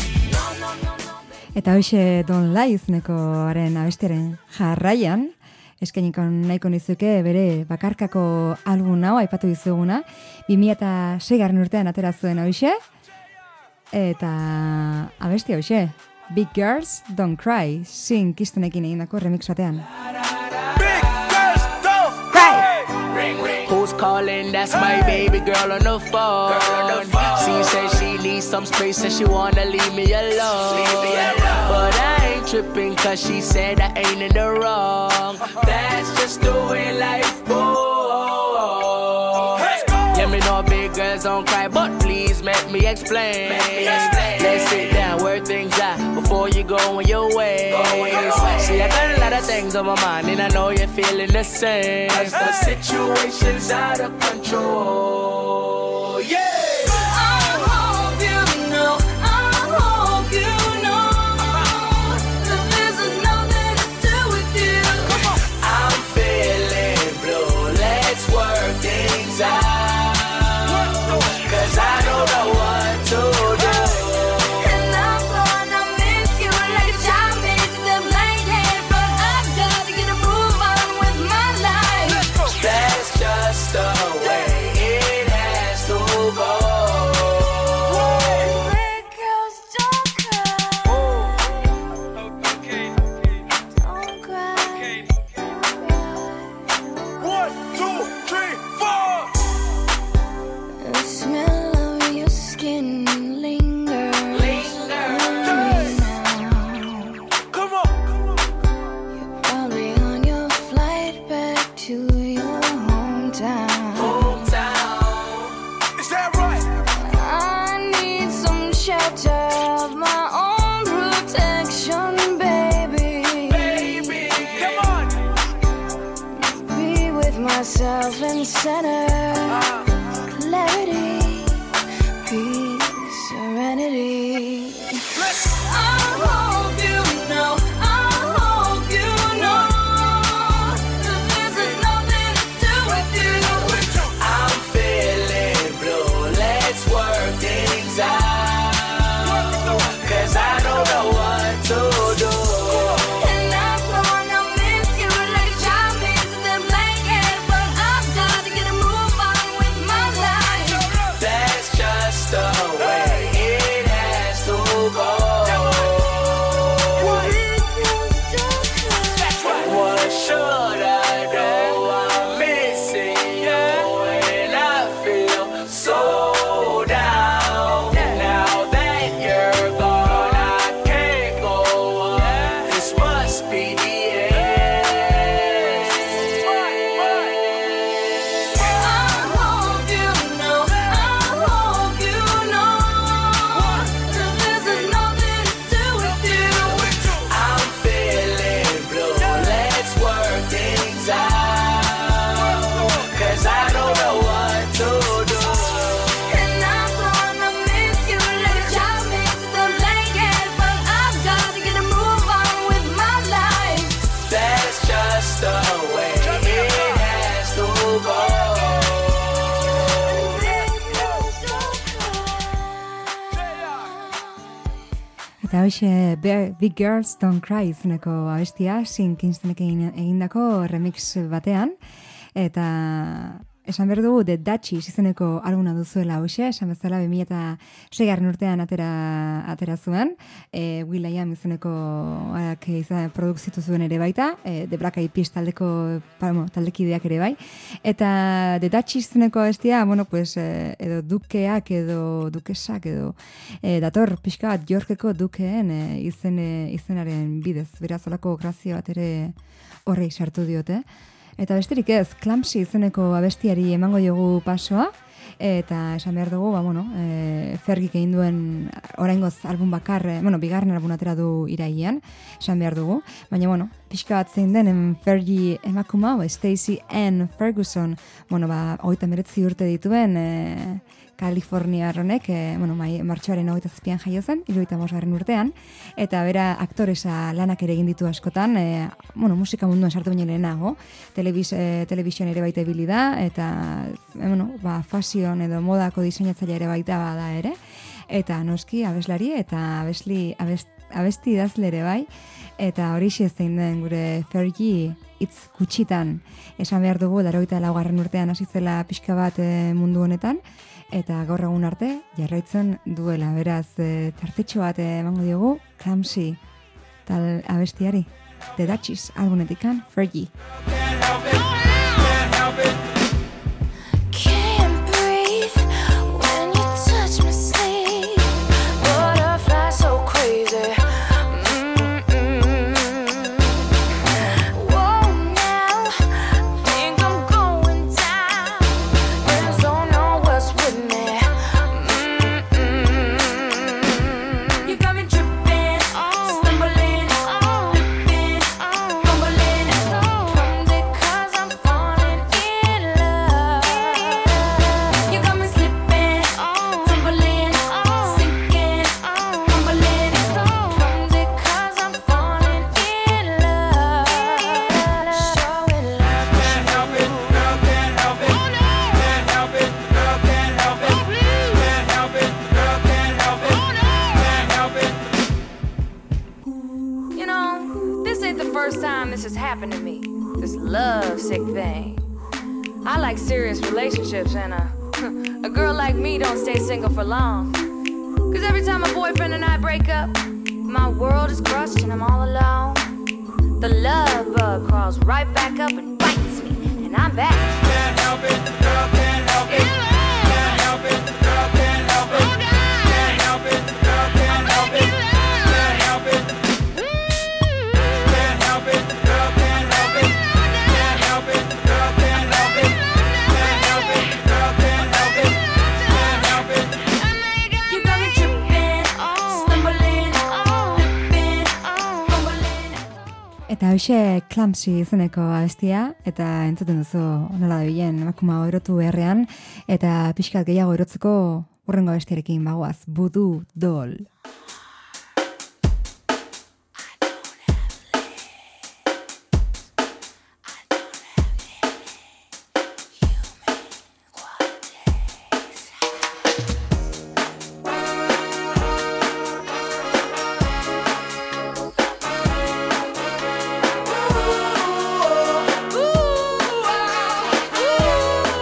Eta hoxe Don't Lie izenekoaren abestiaren jarraian, eskainiko nahiko nizuke bere bakarkako album hau aipatu dizuguna, 2006 urtean atera zuen hoxe, eta abesti hoxe, Big Girls Don't Cry, Sin Kistenekin egindako remix batean. Who's calling? That's my baby girl on the phone. She said she needs some space and she wanna leave me alone. But I ain't tripping cause she said I ain't in the wrong. That's just the way life goes. Let me know big girls don't cry, but please make me explain. Let's sit down where things are before you go on your way. See, I got a lot of things on my mind and I know you're feeling the same. Cause the situation's out of control. Yeah! Center, clarity, peace, serenity. I hope you know that this has nothing to do with you. I'm feeling blue, let's work things out. Cause I don't know what to do. Eta hoxe, Big Girls Don't Cry izeneko abestia, Sin Kistenekin egindako remix batean. Eta esan behar dugu, The Dutchies izeneko albuna duzuela hoxe, esan bezala 2006 urtean atera zuen. Will.i.am izeneko produkzitu zuen ere baita, The Black Eyed Peas taldekideak ere bai. Eta The Dutchies izeneko abestia, edo dukeak edo dukesak edo dator pixka bat Yorkeko dukeen izenaren bidez. Beraz, olako grazio bat ere horrei sartu diote. Eta besterik ez, Clumsy izeneko abestiari emango jogu pasoa, eta esan behar dugu, Fergik egin duen oraingoz album bakar, bigarren album atera du irailean, esan behar dugu, baina, pixka bat zein den Fergie emakuma, Stacey Ann Ferguson, 39 urte dituen, Kalifornia honek, martxoaren 27an jaio zen, 75. urtean, eta bera aktoresa lanak ere egin ditu askotan, musika munduan sartu baino lehenago, telebizion ere baita ibili da, eta fashion edo modako diseinatzaile ere baita bada ere, eta noski abeslari eta abesti idazlere bai, eta horixe zein den gure Fergie hitz gutxitan. Esan behar dugu, 84. urtean hasi zela pixka bat mundu honetan, eta gaur egun arte jarraitzen duela, beraz, tartetxo bat emango diogu, Clumsy tal abestiari, The Duchess albumetikan, Fergie. Can't breathe when you touch my sleeve. Butterfly so crazy. Whoa, now think I'm going down. Just don't know what's with me. You got me tripping, stumbling, flipping, fumbling. Clumsy 'cause I'm falling in love. You got me slipping, tumbling, sinking, fumbling. Clumsy 'cause I'm falling in love. Showing love. Can't help it, girl, can't help it. Can't help it, girl, can't help it. Can't help it, girl, can't help it. Can't help it. You know, this ain't the first time this has happened to me. This love sick thing. I like serious relationships, and a girl like me don't stay single for long. 'Cause every time my boyfriend and I break up, my world is crushed and I'm all alone. The love bug crawls right back up and bites me, and I'm back. Can't help it, girl, can't help it. Can't help it, girl, can't help it. Can't help it, girl, can't help it. Can't help it. Can't help it, girl, can't help it. Can't help it, girl, can't help it. Can't help it, girl, can't help it. Can't help it. You got me tripping, stumbling, flipping, fumbling. Eta hoxe Clumsy izeneko abestia, eta entzuten duzu nola dabilen emakuma erotu beharrean, eta pixkat gehiago erotzeko hurrengo abestiarekin bagoaz, Voodoo Doll.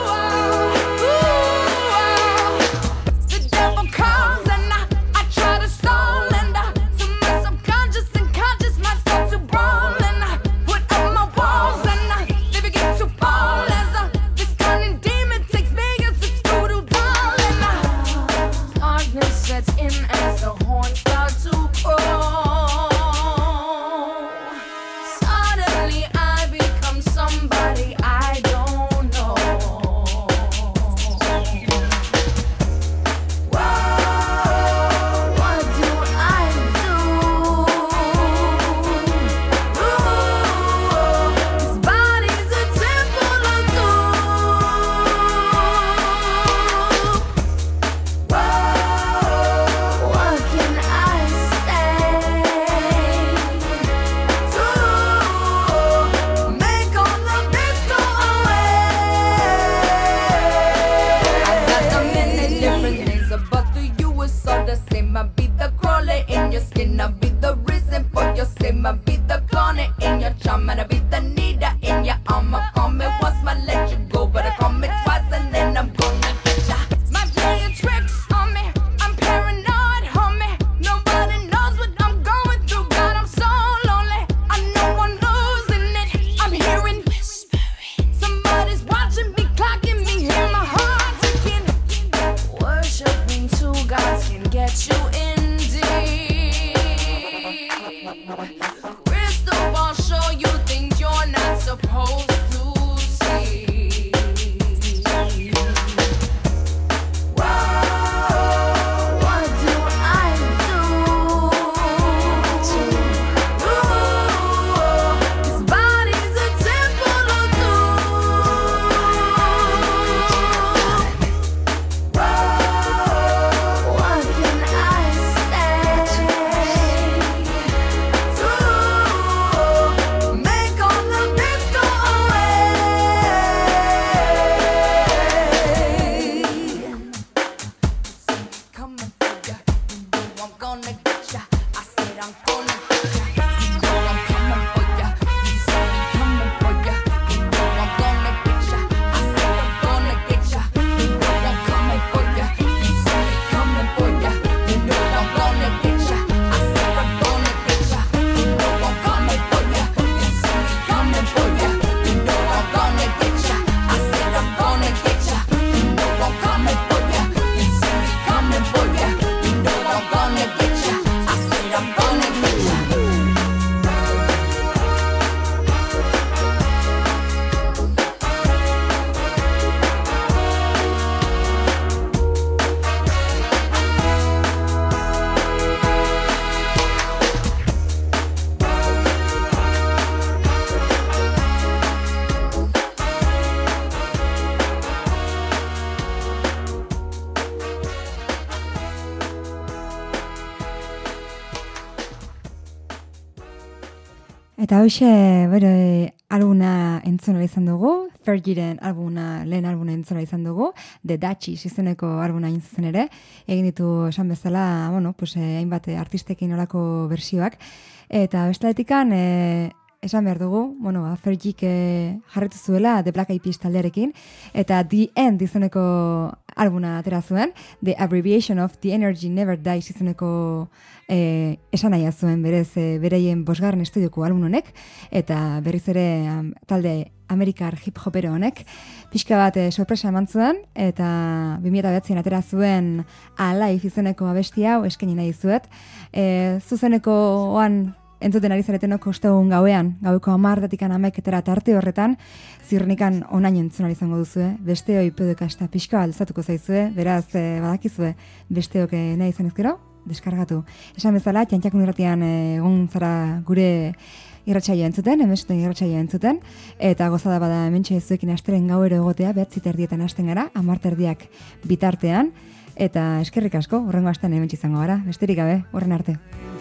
The devil comes and I try to Eta hoxe, bere, albuna entzuna izan dugu, Fergiren albuna, lehen albuna entzuna izan dugu, The Duchess izeneko albuna zuzen ere, egin ditu esan bezala, bueno, pues, hainbat artistekin olako bersioak, eta bestaletikan, esan behar dugu, bueno, Fergik jarritu zuela The Black Eyed Peas taldearekin, eta The End izeneko albuna atera zuen, The Abbreviation of the Energy Never Dies izeneko esan nahi zuen berez bereien 5. estudioko album honek, eta berriz ere talde Amerikar hip-hopero honek, pixka bat sorpresa eman zuen, eta 2009an atera zuen Alive izeneko abesti hau eskaini nahi zuet. Zuzenekoan entzuten ari zaretenok ostegun gauean, gaueko 10:00 11:00 tarte horretan, ziurrenikan onaino entzun izango duzue, besteoi podcasta pixka bat luzatuko zaizue, beraz badakizue besteok nahi izan ezkero, deskargatu. Esan bezala, Txantxakun irratian egon zara gure irratsaioa entzuten, emestuen irratsaioa entzuten, eta gozada bada hementxe zuekin asteren gauero egotea, 9:30 hasten gara, 10:30 bitartean, eta eskerrik asko, horrengo astean hementxe izango gara, besterik gabe, horren arte.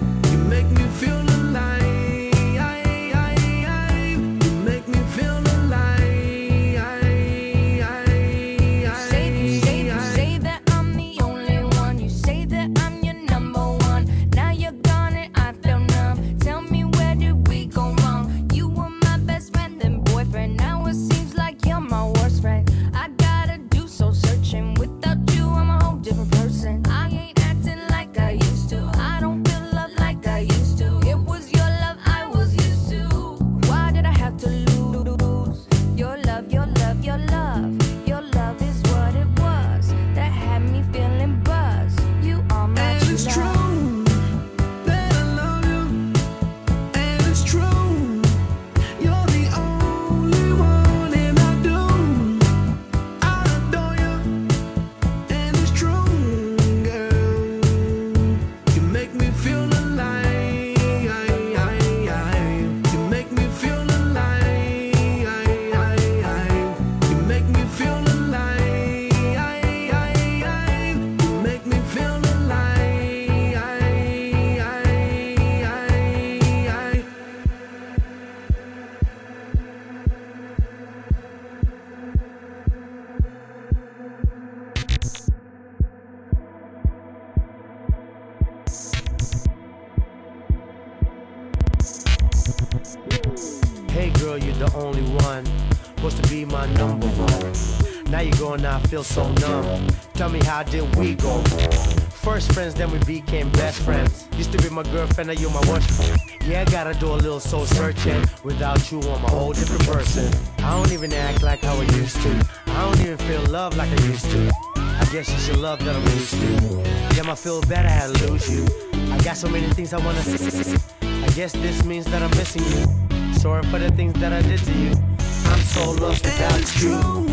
Hey girl, you're the only one, supposed to be my number one. Now you're going, now I feel so numb. Tell me, how did we go? First friends, then we became best friends. Used to be my girlfriend, now you're my worst. Yeah, I gotta do a little soul searching. Without you, I'm a whole different person. I don't even act like how I used to. I don't even feel love like I used to. I guess it's your love that I'm used to. Damn, I feel bad I had to lose you. I got so many things I wanna say. I guess this means that I'm missing you. Sorry for the things that I did to you. I'm so lost without you.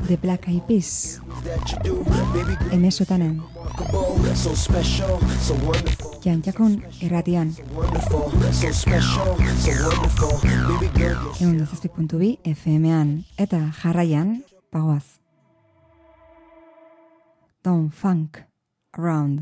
The Black Eyed Peas. Emesotanen. So special, so wonderful. Jantxakun irratian. Wonderful, so special, so wonderful. Baby girl, 107.2 FM-an. Eta jarraian, pagoaz. Don't funk around.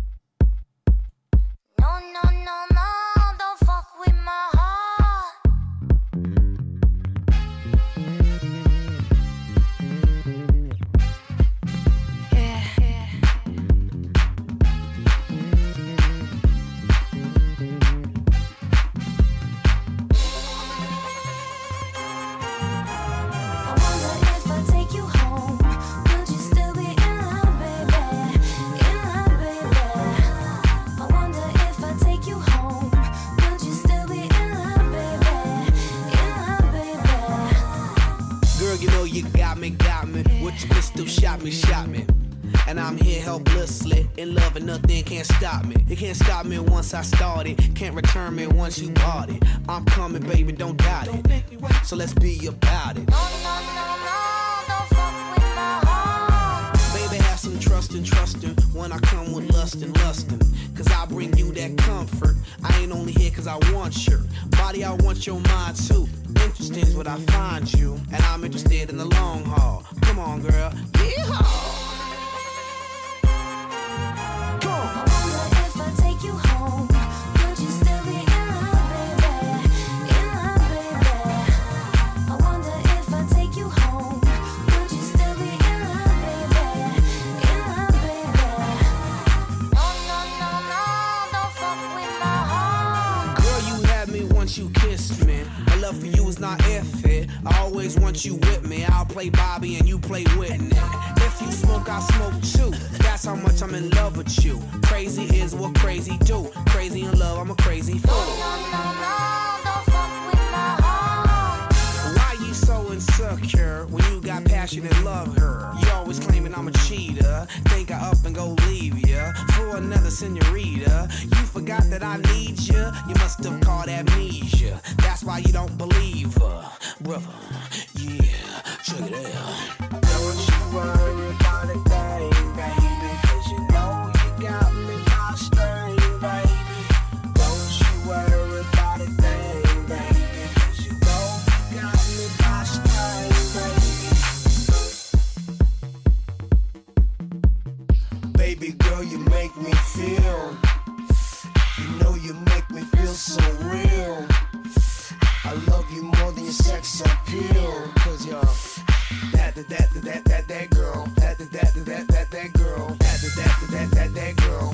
Shot me. And I'm here helplessly in love and nothing can't stop me. It can't stop me once I started. Can't return me once you bought it. I'm coming, baby, don't doubt it. So let's be about it. No, don't fuck with my heart. Baby, have some trustin' when I come with lustin'. Cause I bring you that comfort. I ain't only here cause I want your body, I want your mind too. Interesting is what I find you, and I'm interested in the long haul. Come on, girl, yeehaw! You kissed me. My love for you is not if it. I always want you with me. I'll play Bobby and you play Whitney. If you smoke, I smoke too. That's how much I'm in love with you. Crazy is what crazy do. Crazy in love, I'm a crazy fool. No, don't fuck with my heart. Why you so insecure when you got passion and love her? You always claiming I'm a cheater. Think I up and go leave ya for another senorita. You forgot that I need ya. You must have caught amnesia. That's why you don't believe her, brother. Yeah, check it out. Don't you worry about a thing, baby, cause you know you got me by string, baby. Don't you worry about a thing, baby, cause you know you got me by string, baby. Baby girl, you make me feel. You know you make me feel so real. I love you more than your sex appeal. Cause you're that girl. That girl. That girl. That girl. That girl. That girl.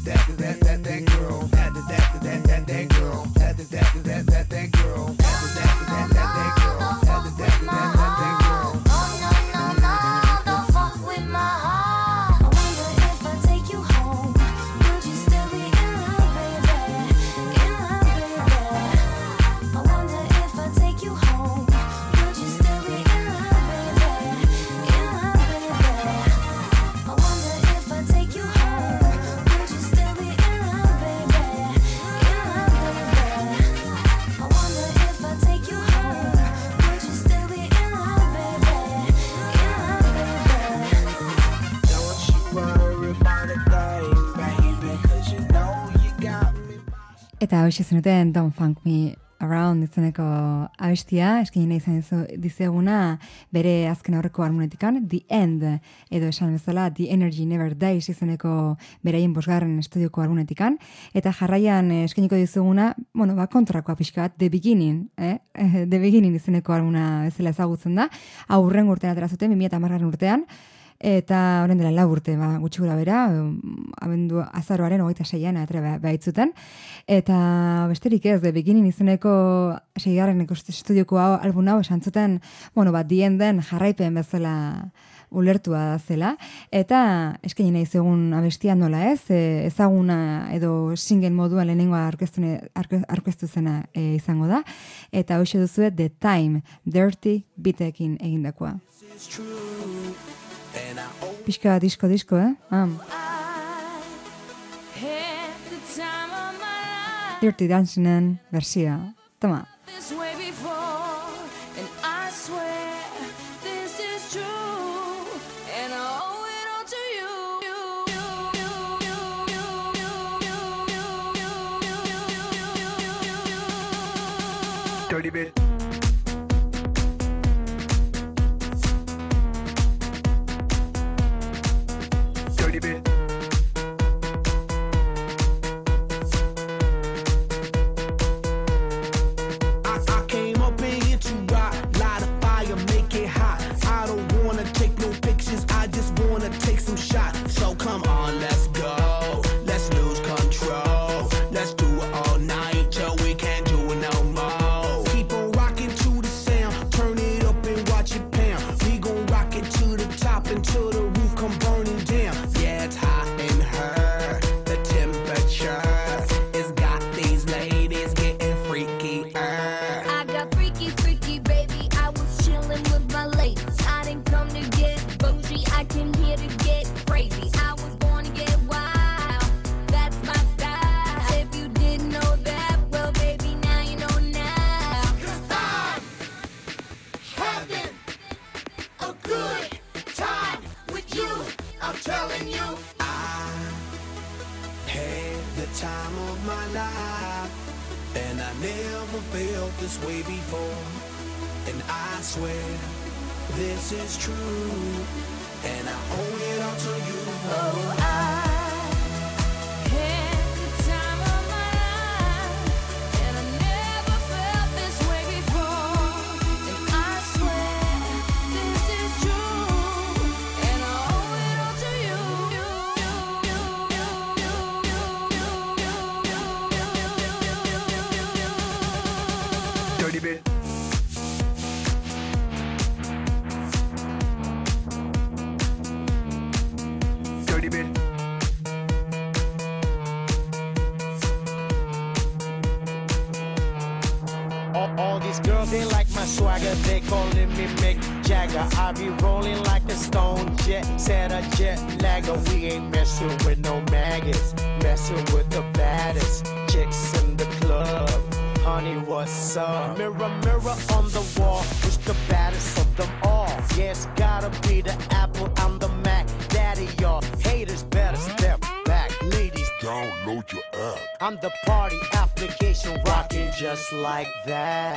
Eta hoxe zenuten Don't Funk Me Around izeneko abestia, eskini nahi izan dizeguna bere azken aurreko harmonetikan, The End, edo esan bezala The Energy Never Dies izeneko beraien 5. estudioko harmonetikan, eta jarraian eskeniko dizeguna, kontrakoa pixka bat, The Beginning, The Beginning izeneko harmona bezala ezagutzen da, aurren urtean atera zuten, 2010 urtean, eta horren dela 4 urte, gutxi gura bera, abendu azaroaren 26an atera behitzuten, eta besterik ez, The Beginning izeneko 6. estudioko album hau esan zuten, The Enden jarraipen bezala ulertua zela, eta eskaini nahi zegun abestia nola ez, ezaguna edo single moduan lehenengoa aurkeztu zena izango da, eta hoxe duzue The Time, Dirty Beatekin egindakoa. Pixka disko, Dirty Dancingen versioa. Toma. This way before, and I swear this is true. Dirty bit. Dirty bit. I came up in here to rock, light a fire, make it hot. I don't wanna take no pictures, I just wanna take some shots. So come on, let's go, let's lose control. Let's do it all night till we can't do it no more. Keep on rocking to the sound, turn it up and watch it pound. We gon' rock it to the top until the roof come burning down. Yeah, it's hot in her, the temperature has got these ladies getting freaky. I got freaky, freaky, baby. I was chillin' with my ladies. I didn't come to get bougie, I came here to get crazy. I was born to get wild, that's my style. If you didn't know that, well, baby, now you know now. 'Cause I'm having a good time with you. I'm telling you. Had the time of my life, and I never felt this way before. And I swear this is true, and I owe it all to you. Oh, I had the time of my life, and I never felt this way before. And I swear this is true, and I owe it all to you. Dirty bit. Dirty bit. All these girls, they like my swagger. They calling me Mick Jagger. I be rolling like a stone jet, set a jet lagger. We ain't messing with no maggots, messing with the baddest chicks in the club. Honey, what's up? Mirror, mirror on the wall, who's the baddest of them all? Yeah, it's gotta be the Apple, I'm the Mac. Daddy, y'all haters better step back. Ladies, Download your app. I'm the party application rocking just like that.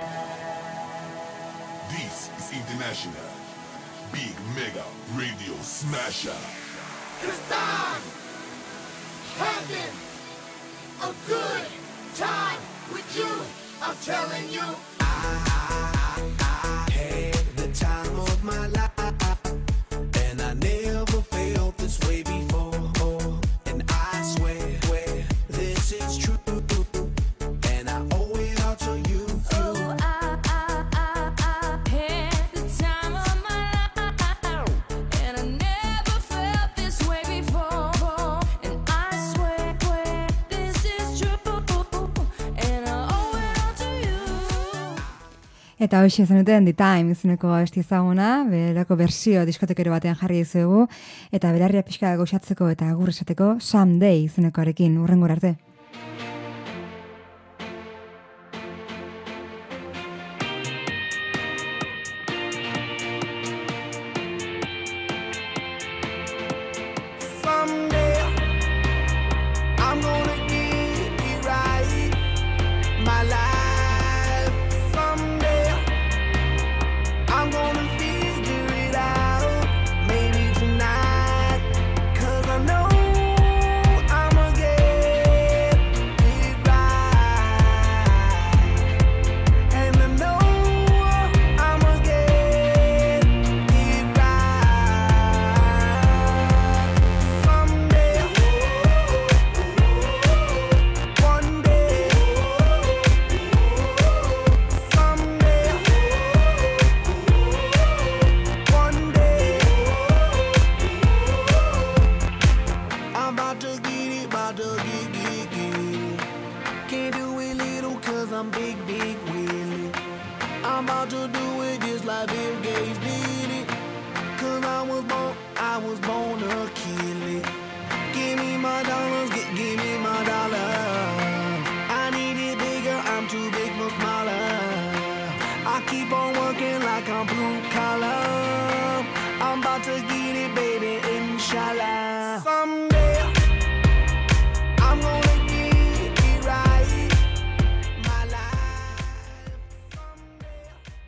This is International Big Mega Radio Smasher. 'Cause I'm having a good time with you. I'm telling you. Had the time of my life, and I never felt this way before. And I swear this is true, and I owe it all to you. Oh, I had the time of my life, and I never felt this way before. And I swear this is true, and I owe it all to you. Eta hoxe zenuten The Time izeneko abesti ezaguna, berako bersio diskotekero batean jarri dizuegu, eta berarria pixka goxatzeko eta agur esateko Someday izenekoarekin urrengora arte. Someday I'm gonna get it right, my life. Someday I'm gonna figure it out, maybe tonight. 'Cause I know I'ma get it right, and I know I'ma get it right. Someday, one day, someday, one day, I'm about to get it, about to get. Can't do it little 'cause I'm big Willie. I'm about to do it just like Bill Gates did it. 'Cause I was born to kill it. Give me my dollars, give me my dollars. I need it bigger, I'm too big for smaller. I keep on working like I'm blue collar. I'm about to get it, baby, inshallah.